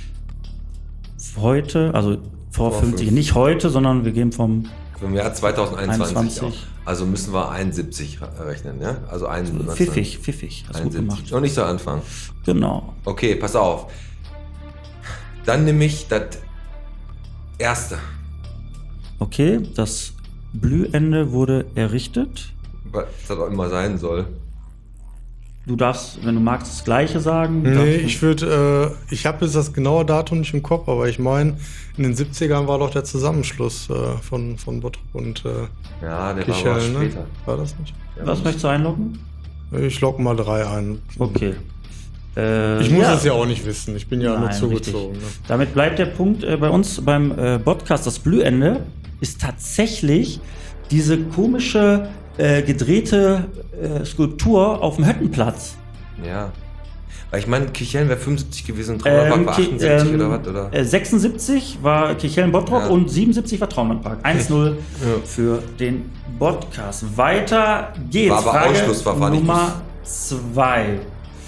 Heute, also vor 50, nicht heute, sondern wir gehen vom Im Jahr 2021 21. auch. Also müssen wir 71 rechnen, ja? Also pfiffig, hast gut gemacht. Und ich soll anfangen. Genau. Okay, pass auf. Dann nehme ich das erste. Okay, das Blühende wurde errichtet. Was das auch immer sein soll. Du darfst, wenn du magst, das Gleiche sagen. Nee, ich habe jetzt das genaue Datum nicht im Kopf, aber ich meine, in den 70ern war doch der Zusammenschluss von Bottrop und Ja, der Kirchhellen, war aber ne? später. War das nicht? Was möchtest du einloggen? Ich logge mal 3 ein. Okay. Ich muss es ja auch nicht wissen, ich bin ja nur Nein, zugezogen. Ne? Damit bleibt der Punkt bei uns beim Podcast. Das Blühende ist tatsächlich diese komische gedrehte Skulptur auf dem Höttenplatz. Ja. Weil ich meine, Kirchhellen wäre 75 gewesen und Traunernpark war 78 oder was? Oder? 76 war Kirchhellen Bottrop Ja. und 77 war Traunernpark. 1-0 für den Podcast. Weiter geht's. War aber Frage Ausschlussverfahren, nicht Nummer 2.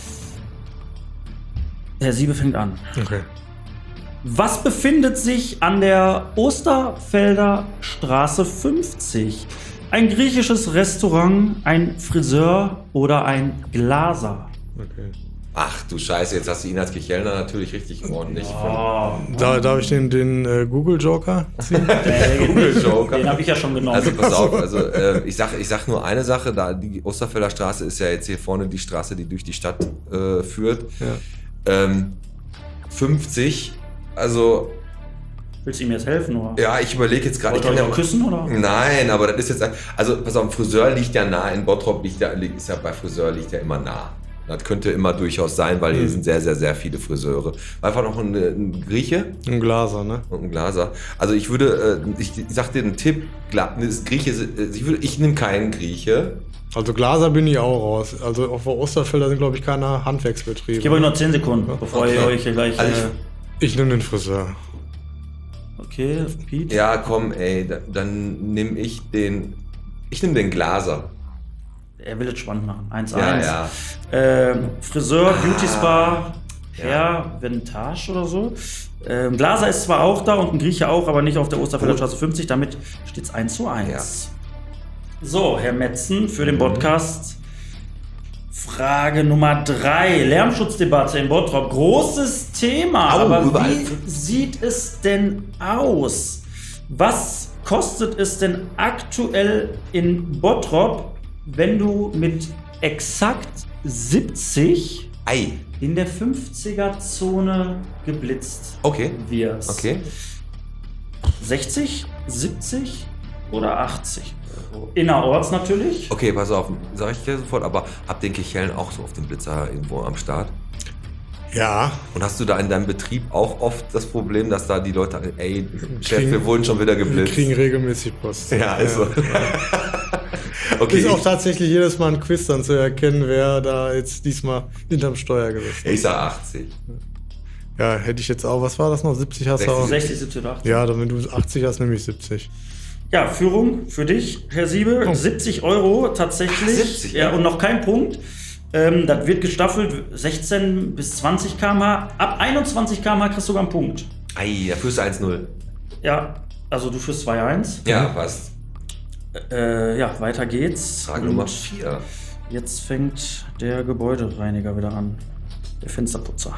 Herr Siebe fängt an. Okay. Was befindet sich an der Osterfelder Straße 50? Ein griechisches Restaurant, ein Friseur oder ein Glaser? Okay. Ach du Scheiße, jetzt hast du ihn als Kirchhellner natürlich richtig ordentlich. Darf ich den Google-Joker ziehen? Google Joker. Den habe ich ja schon genommen. Also pass auf, ich sag nur eine Sache, da die Osterfelder Straße ist ja jetzt hier vorne die Straße, die durch die Stadt führt. Ja. 50, also Willst du ihm jetzt helfen? Oder? ja, ich überlege jetzt gerade. Wollt ihr euch auch küssen? Oder? Nein, aber das ist jetzt, also pass auf, Friseur liegt ja nah, in Bottrop ist ja bei Friseur liegt ja immer nah. Das könnte immer durchaus sein, weil hier sind sehr, sehr, sehr viele Friseure. Einfach noch ein Grieche Ein Glaser, ne? und ein Glaser. Also ich würde, ich sag dir einen Tipp, Grieche, ich nehme keinen Grieche. Also Glaser bin ich auch raus. Also auf der Osterfelder sind, glaube ich, keine Handwerksbetriebe. Ich gebe euch noch 10 Sekunden, bevor ihr euch hier gleich... Also Ich nehme den Friseur. okay, Pete. Ja, komm, ey, dann nehme ich nehme den Glaser. Er will es spannend machen. 1-1. Ja, ja. Friseur, Beauty Spa, Herr Ventage oder so. Glaser ist zwar auch da und ein Grieche auch, aber nicht auf der Osterfelder Straße 50. Damit steht es 1-1. Ja. So, Herr Metzen, für den Podcast. Frage Nummer 3. Lärmschutzdebatte in Bottrop. Großes Thema. Aber überall. wie sieht es denn aus? Was kostet es denn aktuell in Bottrop, wenn du mit exakt 70 Ei. in der 50er-Zone geblitzt Okay. wirst? Okay. 60, 70 oder 80 Euro? Innerorts natürlich. Okay, pass auf, sag ich dir sofort, aber hab den Kirchhellen auch so auf dem Blitzer irgendwo am Start? Ja. Und hast du da in deinem Betrieb auch oft das Problem, dass da die Leute, ey, Chef, Kriegen- wir wurden schon wieder Wir geblitzt? kriegen regelmäßig Post. Ja, also. Okay, Ist auch tatsächlich jedes Mal ein Quiz dann zu erkennen, wer da jetzt diesmal hinterm Steuer gesessen hat. ich sag 80. Ja, hätte ich jetzt auch, was war das noch? 70 hast du auch? 60, 70 oder 80. Ja, dann wenn du 80 hast, nämlich 70. Ja, Führung für dich, Herr Siebe. 70 Euro tatsächlich. Ach, 70, ja, und noch kein Punkt. Das wird gestaffelt 16 bis 20 km/h. Ab 21 km/h kriegst du sogar einen Punkt. Ei, da führst du 1-0. Ja, also du führst 2-1. Ja, passt. Ja, weiter geht's. Frage Und Nummer 4. Jetzt fängt der Gebäudereiniger wieder an. Der Fensterputzer.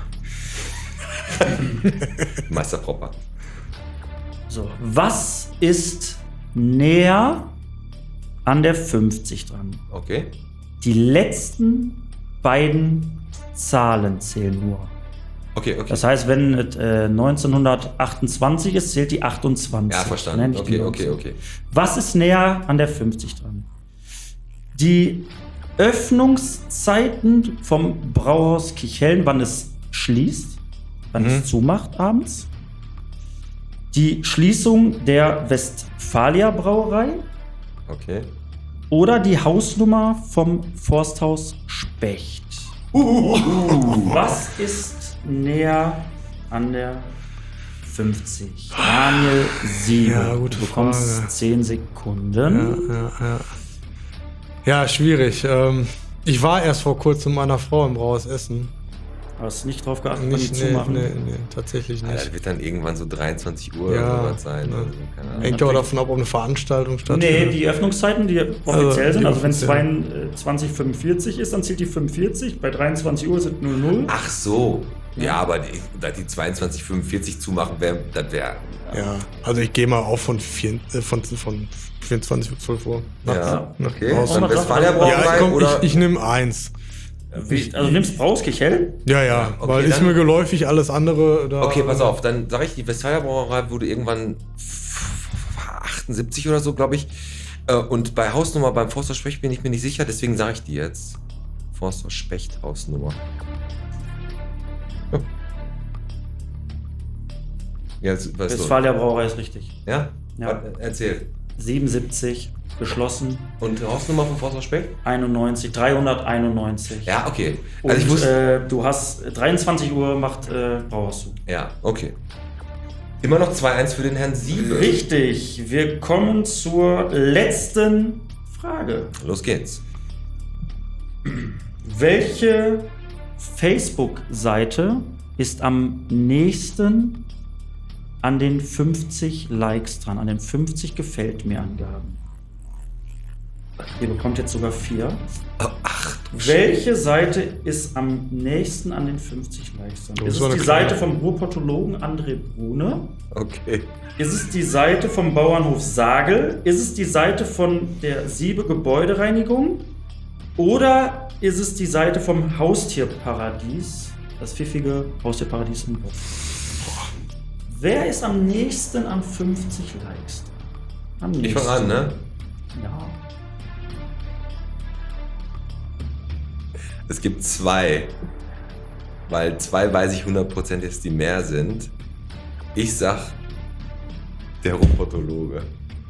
Meister Propper. So, was ist näher an der 50 dran? Okay. Die letzten beiden Zahlen zählen nur. Okay. Das heißt, wenn es 1928 ist, zählt die 28. Ja, verstanden. Nicht die Okay. 19. Was ist näher an der 50 dran? Die Öffnungszeiten vom Brauhaus Kirchhellen, wann es schließt, wann es zumacht abends. Die Schließung der Westfalia Brauerei Okay. oder die Hausnummer vom Forsthaus Specht. Was ist näher an der 50? Daniel Siebe. Ja, gute du bekommst Frage. 10 Sekunden. Ja, schwierig. Ich war erst vor kurzem mit meiner Frau im Brauhaus Essen. Hast nicht drauf geachtet, wann die Nicht, nee, zumachen? nee, tatsächlich Ja, nicht. das wird dann irgendwann so 23 Uhr Ja, oder sowas sein. ja. Also, keine Ahnung. Hängt ja auch davon ab, ob eine Veranstaltung stattfindet. Nee, die Öffnungszeiten, die offiziell Also, sind, die also wenn es offiziell. 22:45 ist, dann zählt die 45, bei 23 Uhr sind 00. Ach so. Ja, aber die 22:45 zumachen, das wäre. Ja, also ich gehe mal auch von 24 bis 12 Uhr. Ja, okay. Raus. Dann Westfalia Ja, Brauerei komm, oder? ich nehme 1. Also nimmst Brauhaus Kirchhell? Ja, okay, weil ist dann- mir geläufig, alles andere da. Okay, pass auf, dann sage ich, die Westfalia Brauerei wurde irgendwann 78 oder so, glaube ich. Und bei Hausnummer beim Forster Specht bin ich mir nicht sicher, deswegen sage ich die jetzt. Forster Specht Hausnummer. Ja, jetzt, weißt du. Westfalia Brauerei ist richtig. Ja? Ja. Erzähl. 77, geschlossen, Und Hausnummer von Forst Speck? 91, 391. Ja, okay. Und Also ich wusste. du hast 23 Uhr macht Brauhaus zu. Ja, okay. Immer noch 2-1 für den Herrn Siebe. Richtig, wir kommen zur letzten Frage. Los geht's. Welche Facebook-Seite ist am nächsten an den 50 Likes dran, an den 50 Gefällt mir Angaben? Ihr bekommt jetzt sogar 4. Ach, Welche Seite ist am nächsten an den 50 Likes dran? Das Ist war es eine die kleine- Seite vom Ruhrpottologen André Brune? okay. Ist es die Seite vom Bauernhof Sagel? Ist es die Seite von der Siebe Gebäudereinigung? Oder ist es die Seite vom Haustierparadies? Das pfiffige Haustierparadies in Bonn. Wer ist am nächsten an 50 Likes? Am Ich nächsten. fange an, ne? Ja. Es gibt 2. Weil 2 weiß ich 100%, dass die mehr sind. Ich sag, der Robotologe.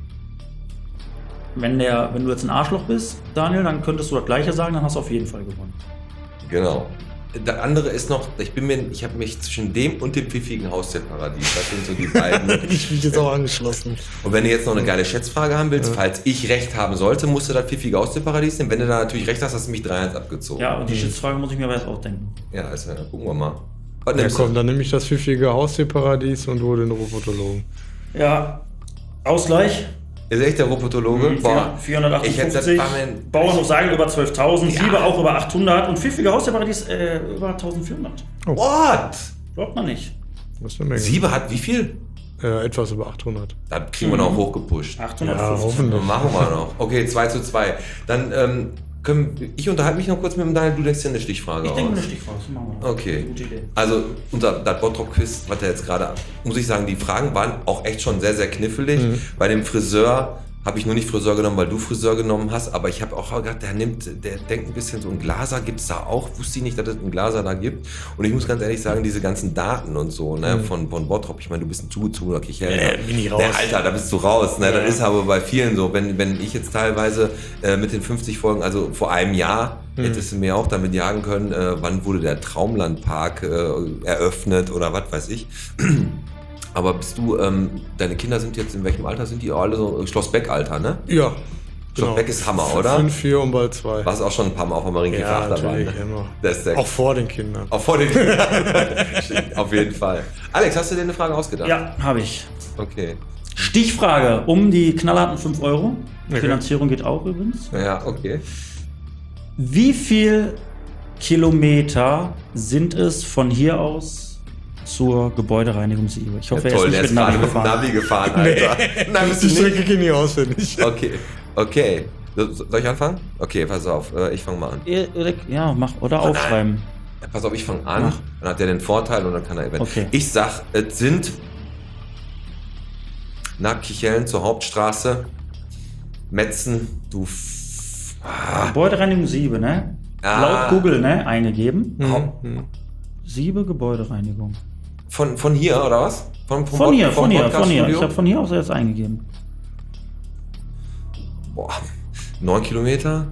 Wenn du jetzt ein Arschloch bist, Daniel, dann könntest du das Gleiche sagen, dann hast du auf jeden Fall gewonnen. Genau. Der andere ist noch, ich habe mich zwischen dem und dem pfiffigen Haustierparadies, das sind so die beiden. Ich bin jetzt auch angeschlossen. Und wenn du jetzt noch eine geile Schätzfrage haben willst, falls ich recht haben sollte, musst du das pfiffige Haustierparadies nehmen. Wenn du da natürlich recht hast, hast du mich 3-1 abgezogen. Ja, und die Schätzfrage muss ich mir aber jetzt auch denken. Ja, also gucken wir mal. Was Ja, nimmst komm, du? dann nehme ich das pfiffige Haustierparadies und du den Robotologen. Ja, Ausgleich. Ist echt der Robotologe? Boah, ich hätte das 458. Bauernhof Sagel über 12.000, Siebe auch über 800 und pfiffige Haustierparadies über 1.400. What? Glaubt man nicht. Das ist eine Menge. Siebe hat wie viel? Etwas über 800. Da kriegen wir noch hochgepusht. 850. Ja, hoffentlich. Dann machen wir noch. Okay, 2-2. Dann ich unterhalte mich noch kurz mit dem Daniel, du denkst dir eine Stichfrage Ich aus. denke eine Stichfrage, das machen wir. Okay. Gute Idee. Also unser das Bottrop-Quiz, was er jetzt gerade, muss ich sagen, die Fragen waren auch echt schon sehr, sehr knifflig. Bei dem Friseur habe ich nur nicht Friseur genommen, weil du Friseur genommen hast, aber ich habe auch gedacht, der denkt ein bisschen so, ein Glaser gibt es da auch, wusste ich nicht, dass es einen Glaser da gibt. Und ich muss ganz ehrlich sagen, diese ganzen Daten und so, ne, von Bottrop, ich meine, du bist ein zugezogener Kichel. bin ich raus. Alter, da bist du raus, ne, das ist aber bei vielen so, wenn ich jetzt teilweise mit den 50 Folgen, also vor einem Jahr, hättest du mir auch damit jagen können, wann wurde der Traumlandpark eröffnet oder was weiß ich. Aber bist du, deine Kinder sind jetzt in welchem Alter? Sind die alle so Schloss Beck-Alter, ne? Ja. Schloss Beck ist Hammer, oder? 5, 4 und bald 2. Warst auch schon ein paar Mal auf der Marienkäfer Ja, Achterbahn. natürlich, immer. Das ist der Auch vor den Kindern. auch vor den Auf jeden Fall. Alex, hast du dir eine Frage ausgedacht? Ja, habe ich. Okay. Stichfrage um die knallharten 5 Euro. Okay. Finanzierung geht auch übrigens. Ja, okay. Wie viel Kilometer sind es von hier aus zur Gebäudereinigung Siebe? Ich hoffe, Ja, toll, er der ist nicht ist mit gerade Navi mit dem gefahren. Navi gefahren, Alter. Nein, bist du Die nicht? Strecke kenne ich auswendig. Okay. Soll ich anfangen? Okay, pass auf. Ich fange mal an. Ja, mach. Oder aufschreiben. Ja, pass auf, ich fange an. Mach. Dann hat er den Vorteil und dann kann er eventuell. Okay. Ich sag, es sind nach Kichellen zur Hauptstraße, Metzen, Gebäudereinigung Siebe, ne? Ah. Laut Google, ne? Eingegeben. Haupt- Siebe Gebäudereinigung. Von hier, oder was? Von Von hier. Podcaststudio? Ich habe von hier aus jetzt eingegeben. Boah, 9 Kilometer?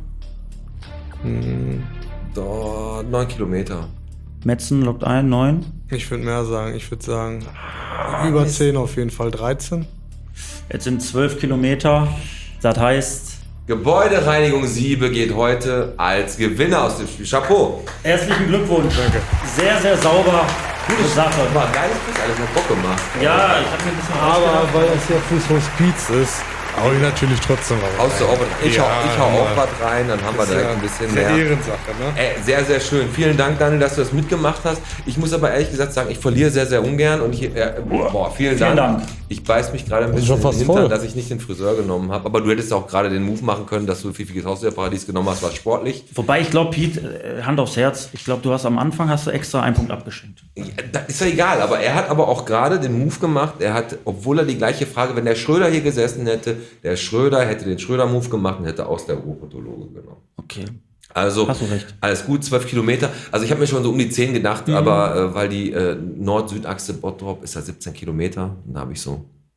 9 Kilometer. Metzen lockt ein, 9. Ich würde mehr sagen. Ich würde sagen, über 10 auf jeden Fall. 13. Jetzt sind 12 Kilometer. Das heißt, Gebäudereinigung Siebe geht heute als Gewinner aus dem Spiel. Chapeau. herzlichen Glückwunsch. Danke. Sehr, sehr sauber. Gute Sache. War ein geiles Quiz, alles hat Bock gemacht. Ja, ich habe mir ein bisschen Aber ausgedacht. weil es ja fürs Hospiz ist, hau ich natürlich trotzdem was Haust du auch was? Ich hau auch was rein, dann haben wir Das ist direkt ja ein bisschen eine mehr. Ehrensache, ne? Sehr, sehr schön. Vielen Dank, Daniel, dass du das mitgemacht hast. Ich muss aber ehrlich gesagt sagen, ich verliere sehr, sehr ungern. Und vielen Dank. Ich beiß mich gerade ein bisschen schon in den fast Hintern, voll. dass ich nicht den Friseur genommen habe. Aber du hättest auch gerade den Move machen können, dass du pfiffiges Haustierparadies genommen hast, war sportlich. Wobei, ich glaube, Pete, Hand aufs Herz, ich glaube, du hast am Anfang extra einen Punkt abgeschenkt. Ja, das ist ja egal, aber er hat aber auch gerade den Move gemacht. Er hat, obwohl er die gleiche Frage, wenn der Schröder hier gesessen hätte, der Schröder hätte den Schröder-Move gemacht und hätte aus der Robotologe genommen. Okay. Also, Hast du recht. alles gut, 12 Kilometer. Also ich habe mir schon so um die 10 gedacht, aber weil die Nord-Süd-Achse Bottrop ist ja 17 Kilometer. Und da habe ich so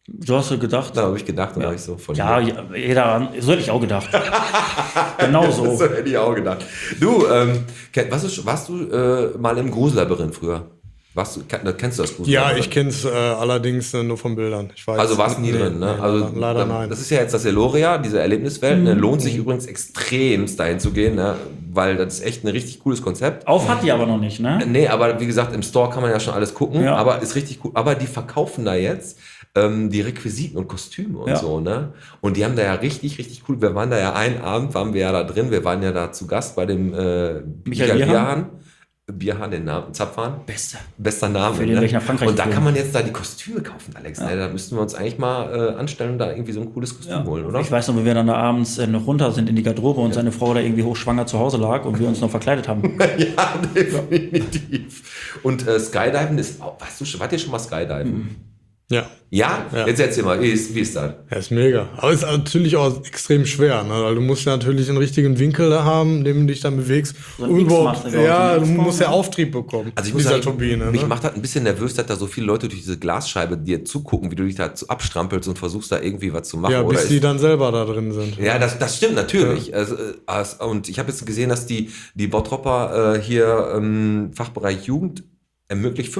Du hast so gedacht. Da habe ich gedacht, da habe ich so von Ja, jeder, so hätte ich auch gedacht. Genau so. So hätte ich auch gedacht. Du, warst du mal im Grusellabyrinth früher? Kennst du das Grusellabyrinth? Ja, ich kenne es allerdings nur von Bildern. Ich weiß, Also warst du nie drin, ne? Nee, Also leider nein. Das ist ja jetzt das Eloria, diese Erlebniswelt. Ne? Lohnt sich übrigens extremst dahin zu gehen, ne? Weil das ist echt ein richtig cooles Konzept. Auf hat die aber noch nicht, ne? Nee, aber wie gesagt, im Store kann man ja schon alles gucken, Ja. aber ist richtig cool. Aber die verkaufen da jetzt die Requisiten und Kostüme und Ja. so, ne? Und die haben da ja richtig cool. Wir waren da ja einen Abend, waren wir ja da drin. Wir waren ja da zu Gast bei dem Michael Bierhahn? Bierhahn, den Namen, Zapfhahn. Bester Name. Für den, welchen nach Frankreich und da geflogen. kann man jetzt da die Kostüme kaufen, Alex. Ne? Da müssten wir uns eigentlich mal anstellen und da irgendwie so ein cooles Kostüm holen, oder? Ich weiß noch, wie wir dann da abends noch runter sind in die Garderobe und seine Frau da irgendwie hochschwanger zu Hause lag und wir uns noch verkleidet haben. Ja, definitiv. Und Skydiven ist auch, wart ihr schon mal Skydiven? Ja. Ja? Ja. Jetzt erzähl mal, wie ist das? Ja, ist mega. Aber ist natürlich auch extrem schwer, ne? Weil du musst ja natürlich einen richtigen Winkel da haben, in dem du dich dann bewegst. So ein Und X überhaupt, machst du, ja, glaub du ich, musst ja ne? Auftrieb bekommen. Also ich mit muss dieser sagen, Turbine. mich Ne? macht das ein bisschen nervös, dass da so viele Leute durch diese Glasscheibe dir zugucken, wie du dich da abstrampelst und versuchst da irgendwie was zu machen. Ja, oder bis die dann selber da drin sind. ja, das stimmt natürlich. Und ich habe jetzt gesehen, dass die Bottropper hier Fachbereich Jugend ermöglicht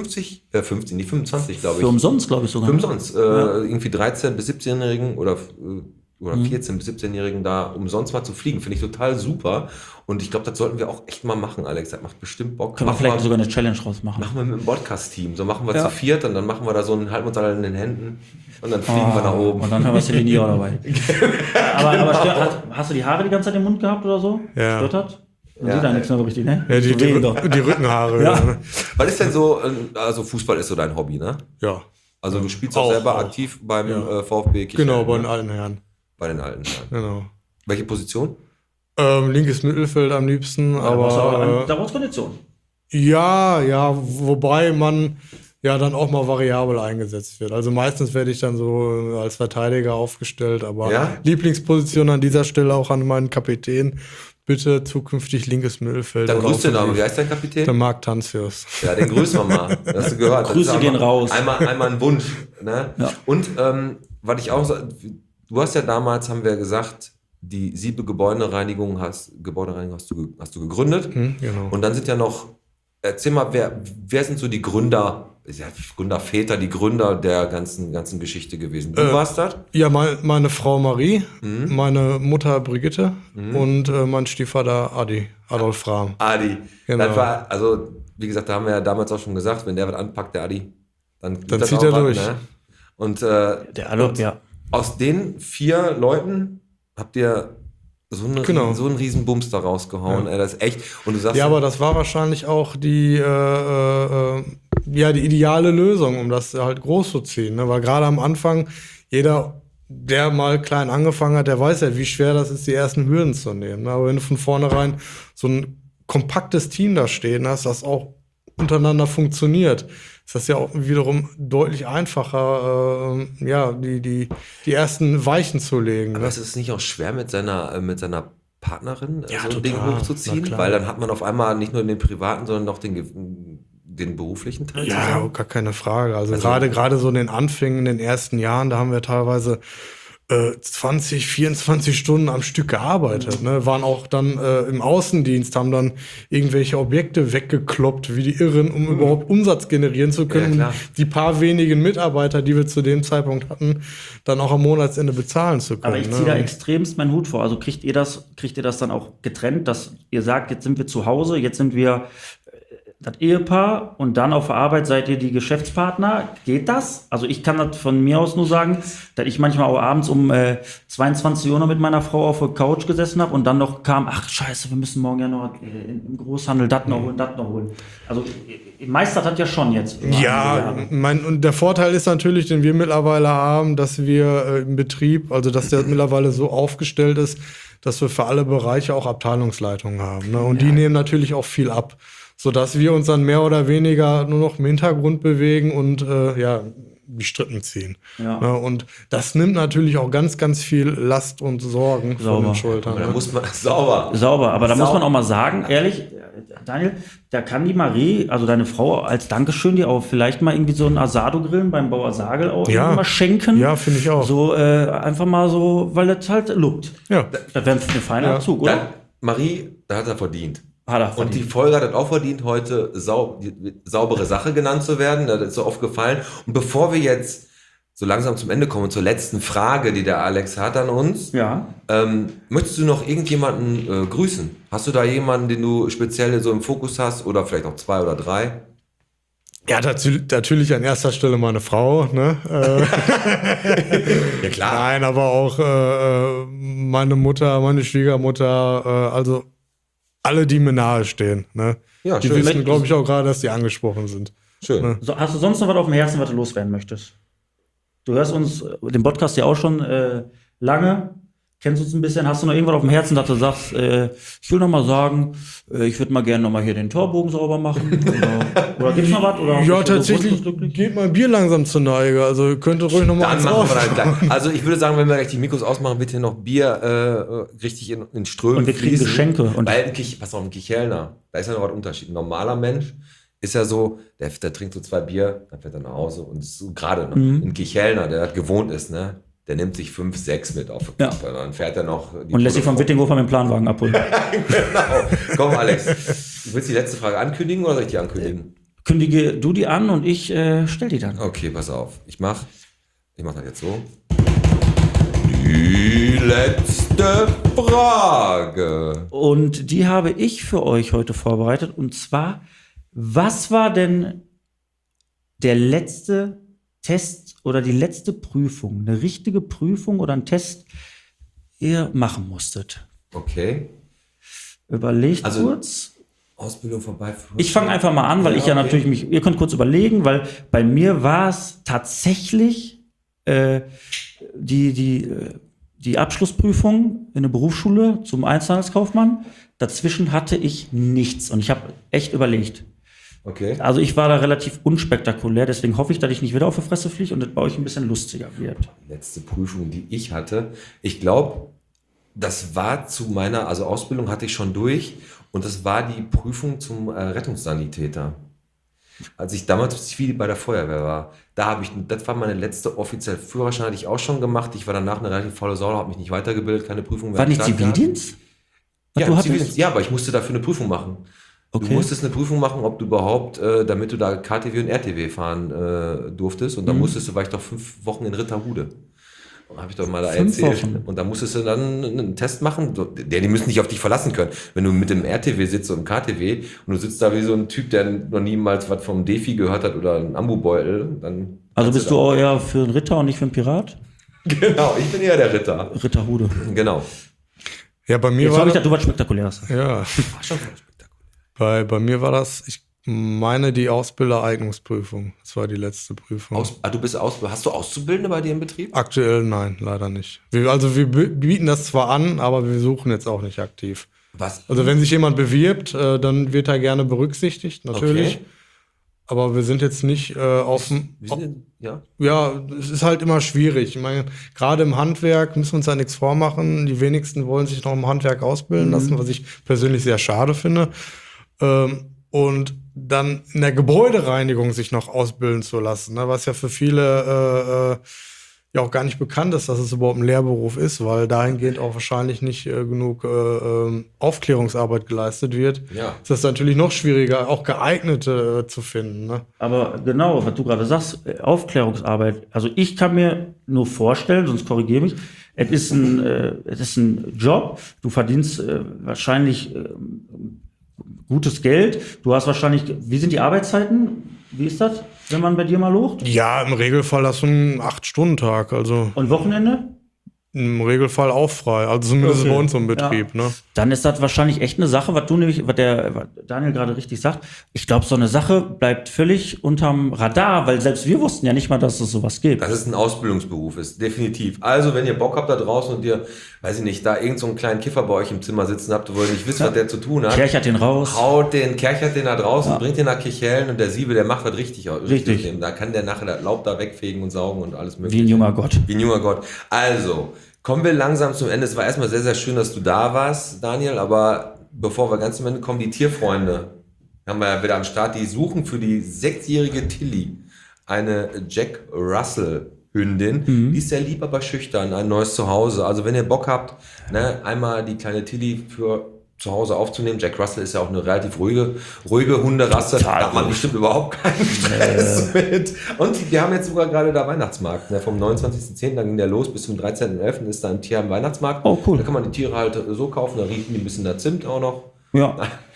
25, glaube ich. Für umsonst, glaube ich sogar. Für umsonst. Irgendwie 13- bis 17-Jährigen oder 14- bis 17-Jährigen da umsonst mal zu fliegen. Finde ich total super. Und ich glaube, das sollten wir auch echt mal machen, Alex. Das macht bestimmt Bock. Können wir vielleicht mal, sogar eine Challenge draus machen. machen wir mit dem Podcast-Team. So machen wir Ja. zu viert und dann machen wir da so einen halten uns alle in den Händen und dann fliegen wir nach oben. Und dann haben wir Celine Dion dabei. aber hast du die Haare die ganze Zeit im Mund gehabt oder so? Ja. Stört das? Man Ja. sieht da nichts mehr so richtig, ne? Ja, So wehen doch. die Rückenhaare. Ja. Ne? Was ist denn so, also Fußball ist so dein Hobby, ne? Ja. Also du spielst auch Auch, selber auch. aktiv beim Ja. VfB Kirchheim, Genau, bei den ne? alten Herren. Bei den alten Herren. Genau. Welche Position? Linkes Mittelfeld am liebsten, aber daraus Kondition. ja, wobei man ja dann auch mal variabel eingesetzt wird. Also meistens werde ich dann so als Verteidiger aufgestellt, aber Ja? Lieblingsposition an dieser Stelle auch an meinen Kapitän. Bitte zukünftig linkes Mittelfeld. Dann oder grüß den Namen. offensiv. Wie heißt dein Kapitän? Der Marc Tanzius. Ja, den grüßen wir mal. Das hast du gehört. Das Grüße ist gehen einmal- raus. Einmal ein Wunsch. Ne? Ja. Und was ich auch du hast ja damals, haben wir gesagt, die Siebe Gebäudereinigung hast du gegründet. Genau. Und dann sind ja noch, erzähl mal, wer sind so die Gründerväter, die Gründer der ganzen Geschichte gewesen? Du warst das? Ja, meine Frau Marie, meine Mutter Brigitte und mein Stiefvater Adolf Rahm. Adi. Genau. Das war, also, wie gesagt, da haben wir ja damals auch schon gesagt, wenn der was anpackt, der Adi, dann das zieht auch er was, durch. Ne? Und Der Adolf, ja. aus den 4 Leuten habt ihr so einen riesen Bums da rausgehauen. Ey, das ist echt. Und du sagst, Ja, aber das war wahrscheinlich auch die ideale Lösung, um das halt groß zu ziehen. Ne? Weil gerade am Anfang, jeder, der mal klein angefangen hat, der weiß ja, wie schwer das ist, die ersten Hürden zu nehmen. Ne? Aber wenn du von vornherein so ein kompaktes Team da stehen hast, das auch untereinander funktioniert, ist das ja auch wiederum deutlich einfacher, die ersten Weichen zu legen. aber Ne? ist es nicht auch schwer mit seiner Partnerin Ja, so ein total. Ding Na hochzuziehen? klar. Weil dann hat man auf einmal nicht nur den privaten, sondern auch den beruflichen Teil Ja, zusammen. gar keine Frage. Also, Also- gerade so in den Anfängen, in den ersten Jahren, da haben wir teilweise 20, 24 Stunden am Stück gearbeitet. Ne? Waren auch dann im Außendienst, haben dann irgendwelche Objekte weggekloppt, wie die Irren, um überhaupt Umsatz generieren zu können, Ja, um klar. die paar wenigen Mitarbeiter, die wir zu dem Zeitpunkt hatten, dann auch am Monatsende bezahlen zu können. Aber ich ziehe da extremst meinen Hut vor. Also kriegt ihr das dann auch getrennt, dass ihr sagt, jetzt sind wir zu Hause, jetzt sind wir das Ehepaar und dann auf der Arbeit seid ihr die Geschäftspartner. Geht das? Also ich kann das von mir aus nur sagen, dass ich manchmal auch abends um 22 Uhr noch mit meiner Frau auf der Couch gesessen habe und dann noch kam, ach scheiße, wir müssen morgen ja noch im Großhandel das noch holen. Also ihr meistert hat ja schon jetzt. über Ja, einige Jahre. und der Vorteil ist natürlich, den wir mittlerweile haben, dass wir im Betrieb, also dass der mittlerweile so aufgestellt ist, dass wir für alle Bereiche auch Abteilungsleitungen haben. Ne? Und die nehmen natürlich auch viel ab, sodass wir uns dann mehr oder weniger nur noch im Hintergrund bewegen und die Strippen ziehen. Ja. Ne? Und das nimmt natürlich auch ganz, ganz viel Last und Sorgen von Sauber. den Schultern. Da Ne? muss man sauber. Aber da muss Sauber. man auch mal sagen, ehrlich, Daniel, da kann die Marie, also deine Frau, als Dankeschön dir auch vielleicht mal irgendwie so einen Asado-Grillen beim Bauer Sagel auch irgendwie mal schenken. Ja, finde ich auch. So einfach mal so, weil das halt lookt. Ja. Das wäre ein feiner Ja. Abzug, oder? Dann, Marie, da hat er verdient. Hat er Und die verdient. Folge hat es auch verdient, heute saubere Sache genannt zu werden. Das ist so oft gefallen. Und bevor wir jetzt so langsam zum Ende kommen, zur letzten Frage, die der Alex hat an uns, Ja. möchtest du noch irgendjemanden grüßen? Hast du da jemanden, den du speziell so im Fokus hast oder vielleicht auch 2 oder 3? Ja, natürlich an erster Stelle meine Frau. Ne? Ja klar. Nein, aber auch meine Mutter, meine Schwiegermutter, also alle, die mir nahe stehen. Ne? Ja, Die schön. wissen, glaube ich, auch gerade, dass die angesprochen sind. Schön. Ne? So, hast du sonst noch was auf dem Herzen, was du loswerden möchtest? Du hörst uns den Podcast ja auch schon lange, kennst uns ein bisschen. Hast du noch irgendwas auf dem Herzen, dass du sagst, ich will noch mal sagen, ich würde mal gerne noch mal hier den Torbogen sauber machen? Oder gibt's noch was? Oder Ja, bist du so tatsächlich wunschlos geht mein Bier langsam zur Neige. Also ihr könnt ruhig noch mal Dann eins machen wir drauf. dann gleich. Also ich würde sagen, wenn wir gleich die Mikros ausmachen, wird hier noch Bier richtig in Strömen Und wir kriegen fließen. Geschenke. Und Weil pass auf, ein Kichelner, da ist ja noch was Unterschied. Ein normaler Mensch ist ja so, der trinkt so 2 Bier, dann fährt er nach Hause und ist so gerade noch. Ein Kichelner, der das gewohnt ist, ne? Der nimmt sich 5, 6 mit auf die Ja. Kappe. Dann fährt er noch. und lässt sich vom Wittinghofer mit dem Planwagen abholen. Genau. Komm, Alex. Du willst die letzte Frage ankündigen oder soll ich die ankündigen? Kündige du die an und ich stell die dann. Okay, pass auf. Ich mach das jetzt so. Die letzte Frage. Und die habe ich für euch heute vorbereitet. Und zwar, was war denn der letzte Test oder die letzte Prüfung, eine richtige Prüfung oder ein Test, ihr machen musstet? Okay. Überlegt Also- kurz. Ausbildung vorbei. Ich fange einfach mal an, weil ich ja okay. natürlich ihr könnt kurz überlegen, weil bei mir war es tatsächlich die Abschlussprüfung in der Berufsschule zum Einzelhandelskaufmann. Dazwischen hatte ich nichts und ich habe echt überlegt. Okay. Also ich war da relativ unspektakulär, deswegen hoffe ich, dass ich nicht wieder auf die Fresse fliege und das bei euch ein bisschen lustiger wird. Letzte Prüfung, die ich hatte. Ich glaube, das war zu meiner, also Ausbildung hatte ich schon durch und das war die Prüfung zum Rettungssanitäter. Als ich damals Zivil bei der Feuerwehr war, das war meine letzte offizielle Führerschein, hatte ich auch schon gemacht. Ich war danach eine relativ faule Sau, habe mich nicht weitergebildet, keine Prüfung mehr. War nicht am Start gehabt. Zivildienst? Was Ja, du hattest? Zivildienst, ja, aber ich musste dafür eine Prüfung machen. Okay. Du musstest eine Prüfung machen, ob du überhaupt, damit du da KTW und RTW fahren durftest. Und dann war ich doch 5 Wochen in Ritterhude. Habe ich doch mal da 5 erzählt. Wochen. Und da musstest du dann einen Test machen. Die müssen nicht auf dich verlassen können. Wenn du mit dem RTW sitzt und dem KTW und du sitzt da wie so ein Typ, der noch niemals was vom Defi gehört hat oder einen Ambubeutel, dann. Also kannst bist du auch eher für einen Ritter und nicht für einen Pirat? Genau, ich bin eher der Ritter. Ritterhude. Genau. Ja, bei mir Jetzt war habe ich das, gedacht, du was Spektakuläres. ja, bei mir war das, ich meine die Ausbildereignungsprüfung. Das war die letzte Prüfung. Hast du Auszubildende bei dir im Betrieb? Aktuell nein, leider nicht. Wir bieten das zwar an, aber wir suchen jetzt auch nicht aktiv. Was? Also wenn sich jemand bewirbt, dann wird er gerne berücksichtigt, natürlich. Okay. Aber wir sind jetzt nicht auf dem... Wie sind denn, ja? Ja, es ist halt immer schwierig. Ich meine, gerade im Handwerk müssen wir uns da nichts vormachen. Die wenigsten wollen sich noch im Handwerk ausbilden lassen, was ich persönlich sehr schade finde. Und dann in der Gebäudereinigung sich noch ausbilden zu lassen, ne, was ja für viele ja auch gar nicht bekannt ist, dass es überhaupt ein Lehrberuf ist, weil dahingehend auch wahrscheinlich nicht genug Aufklärungsarbeit geleistet wird. Ja. Ist das natürlich noch schwieriger, auch geeignete zu finden. Ne? Aber genau, was du gerade sagst, Aufklärungsarbeit. Also ich kann mir nur vorstellen, sonst korrigiere mich, es ist ein Job, du verdienst wahrscheinlich gutes Geld, du hast wahrscheinlich, wie sind die Arbeitszeiten? Wie ist das, wenn man bei dir mal locht? Ja, im Regelfall hast du einen 8-Stunden-Tag. Also Und Wochenende? Im Regelfall auch frei, also zumindest bei uns im Betrieb. Ne? Dann ist das wahrscheinlich echt eine Sache, was Daniel gerade richtig sagt. Ich glaube, so eine Sache bleibt völlig unterm Radar, weil selbst wir wussten ja nicht mal, dass es sowas gibt. Das ist ein Ausbildungsberuf, ist definitiv. Also, wenn ihr Bock habt da draußen und ihr, weiß ich nicht, da irgend so einen kleinen Kiffer bei euch im Zimmer sitzen habt, wo ihr nicht wisst, was der zu tun hat. Kerchert den raus. Kerchert den da draußen, bringt den nach Kirchhellen und der Siebe, der macht was richtig. Da kann der nachher das Laub da wegfegen und saugen und alles mögliche. Wie ein junger Gott. Wie ein junger Gott. Also, kommen wir langsam zum Ende. Es war erstmal sehr, sehr schön, dass du da warst, Daniel, aber bevor wir ganz zum Ende kommen, die Tierfreunde haben wir ja wieder am Start. Die suchen für die 6-jährige Tilly eine Jack Russell Hündin. Die ist sehr lieb, aber schüchtern, ein neues Zuhause. Also wenn ihr Bock habt, ne, einmal die kleine Tilly für zu Hause aufzunehmen. Jack Russell ist ja auch eine relativ ruhige Hunderasse. Da hat man bestimmt überhaupt keinen Stress mit. Und wir haben jetzt sogar gerade da Weihnachtsmarkt. Ne? Vom 29.10. da ging der los bis zum 13.11. ist da ein Tier am Weihnachtsmarkt. Oh, cool. Da kann man die Tiere halt so kaufen. Da riechen die ein bisschen nach Zimt auch noch. Ja.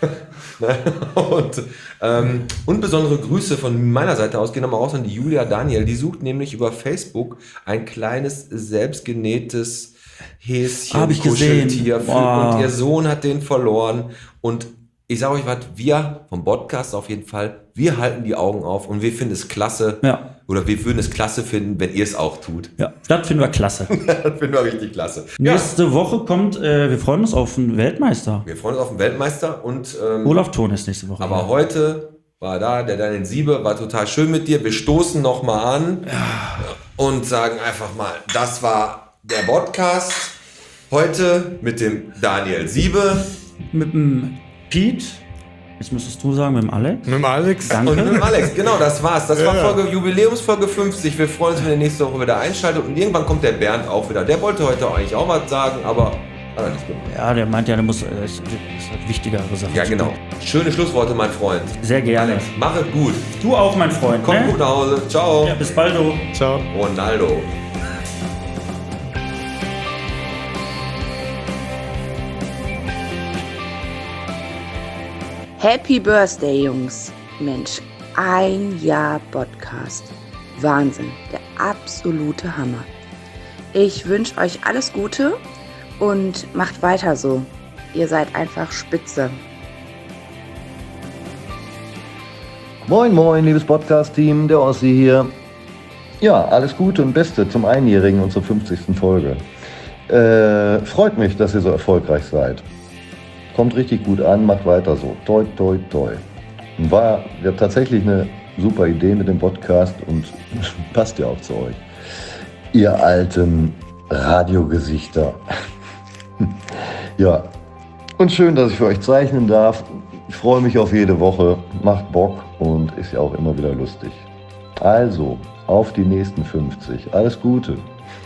Und besondere Grüße von meiner Seite aus gehen nochmal raus an die Julia Daniel. Die sucht nämlich über Facebook ein kleines, selbstgenähtes Häschen, Hab ich gesehen. Kuscheltier. Und ihr Sohn hat den verloren. Und ich sage euch was, wir vom Podcast auf jeden Fall, wir halten die Augen auf und wir finden es klasse. Ja. Oder wir würden es klasse finden, wenn ihr es auch tut. Ja, das finden wir klasse. Das finden wir richtig klasse. Nächste Woche kommt, wir freuen uns auf einen Weltmeister. Wir freuen uns auf den Weltmeister und Olaf Thon ist nächste Woche. aber heute war da der Daniel Siebe, war total schön mit dir. Wir stoßen nochmal an und sagen einfach mal, das war der Podcast heute mit dem Daniel Siebe. Mit dem Pete, jetzt müsstest du sagen, mit dem Alex. Mit dem Alex. Danke. Und mit dem Alex, genau, das war's. Das war Jubiläumsfolge 50. Wir freuen uns, wenn ihr nächste Woche wieder einschaltet. Und irgendwann kommt der Bernd auch wieder. Der wollte heute eigentlich auch was sagen, aber hat er nicht gemacht. Ja, der meint ja, der muss, ist eine wichtigere Sache. Ja, genau. Schöne Schlussworte, mein Freund. Sehr gerne. Alex, mach es gut. Du auch, mein Freund. Komm ne? gut nach Hause. Ciao. Ja, bis bald. Ciao. Ronaldo. Happy Birthday, Jungs. Mensch, 1 Jahr Podcast. Wahnsinn, der absolute Hammer. Ich wünsche euch alles Gute und macht weiter so. Ihr seid einfach spitze. Moin moin, liebes Podcast-Team, der Ossi hier. Ja, alles Gute und Beste zum Einjährigen und zur 50. Folge. Freut mich, dass ihr so erfolgreich seid. Kommt richtig gut an, macht weiter so. Toi, toi, toi. War ja tatsächlich eine super Idee mit dem Podcast und passt ja auch zu euch. Ihr alten Radiogesichter. Ja, und schön, dass ich für euch zeichnen darf. Ich freue mich auf jede Woche, macht Bock und ist ja auch immer wieder lustig. Also, auf die nächsten 50. Alles Gute.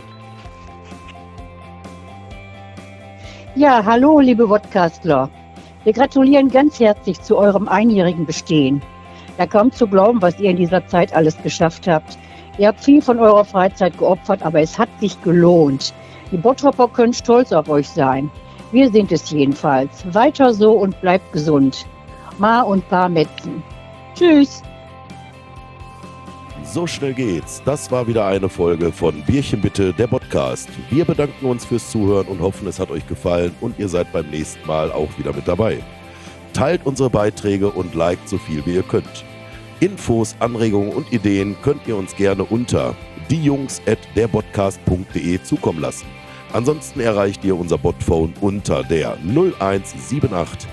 Ja, hallo, liebe Podcastler. Wir gratulieren ganz herzlich zu eurem einjährigen Bestehen. Ja, kaum zu glauben, was ihr in dieser Zeit alles geschafft habt. Ihr habt viel von eurer Freizeit geopfert, aber es hat sich gelohnt. Die Bottropper können stolz auf euch sein. Wir sind es jedenfalls. Weiter so und bleibt gesund. Ma und Pa Metzen. Tschüss. So schnell geht's. Das war wieder eine Folge von Bierchen bitte, der Podcast. Wir bedanken uns fürs Zuhören und hoffen, es hat euch gefallen und ihr seid beim nächsten Mal auch wieder mit dabei. Teilt unsere Beiträge und liked so viel wie ihr könnt. Infos, Anregungen und Ideen könnt ihr uns gerne unter diejungs@derpodcast.de zukommen lassen. Ansonsten erreicht ihr unser Botphone unter der 0178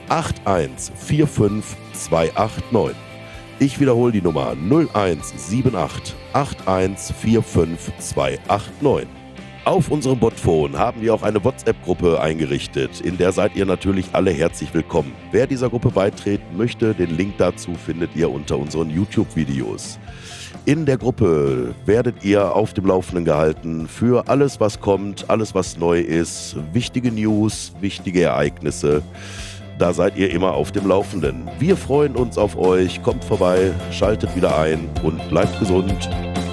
8145 289. Ich wiederhole die Nummer 0178 8145 289. Auf unserem Botphone haben wir auch eine WhatsApp-Gruppe eingerichtet, in der seid ihr natürlich alle herzlich willkommen. Wer dieser Gruppe beitreten möchte, den Link dazu findet ihr unter unseren YouTube-Videos. In der Gruppe werdet ihr auf dem Laufenden gehalten für alles, was kommt, alles, was neu ist, wichtige News, wichtige Ereignisse. Da seid ihr immer auf dem Laufenden. Wir freuen uns auf euch. Kommt vorbei, schaltet wieder ein und bleibt gesund.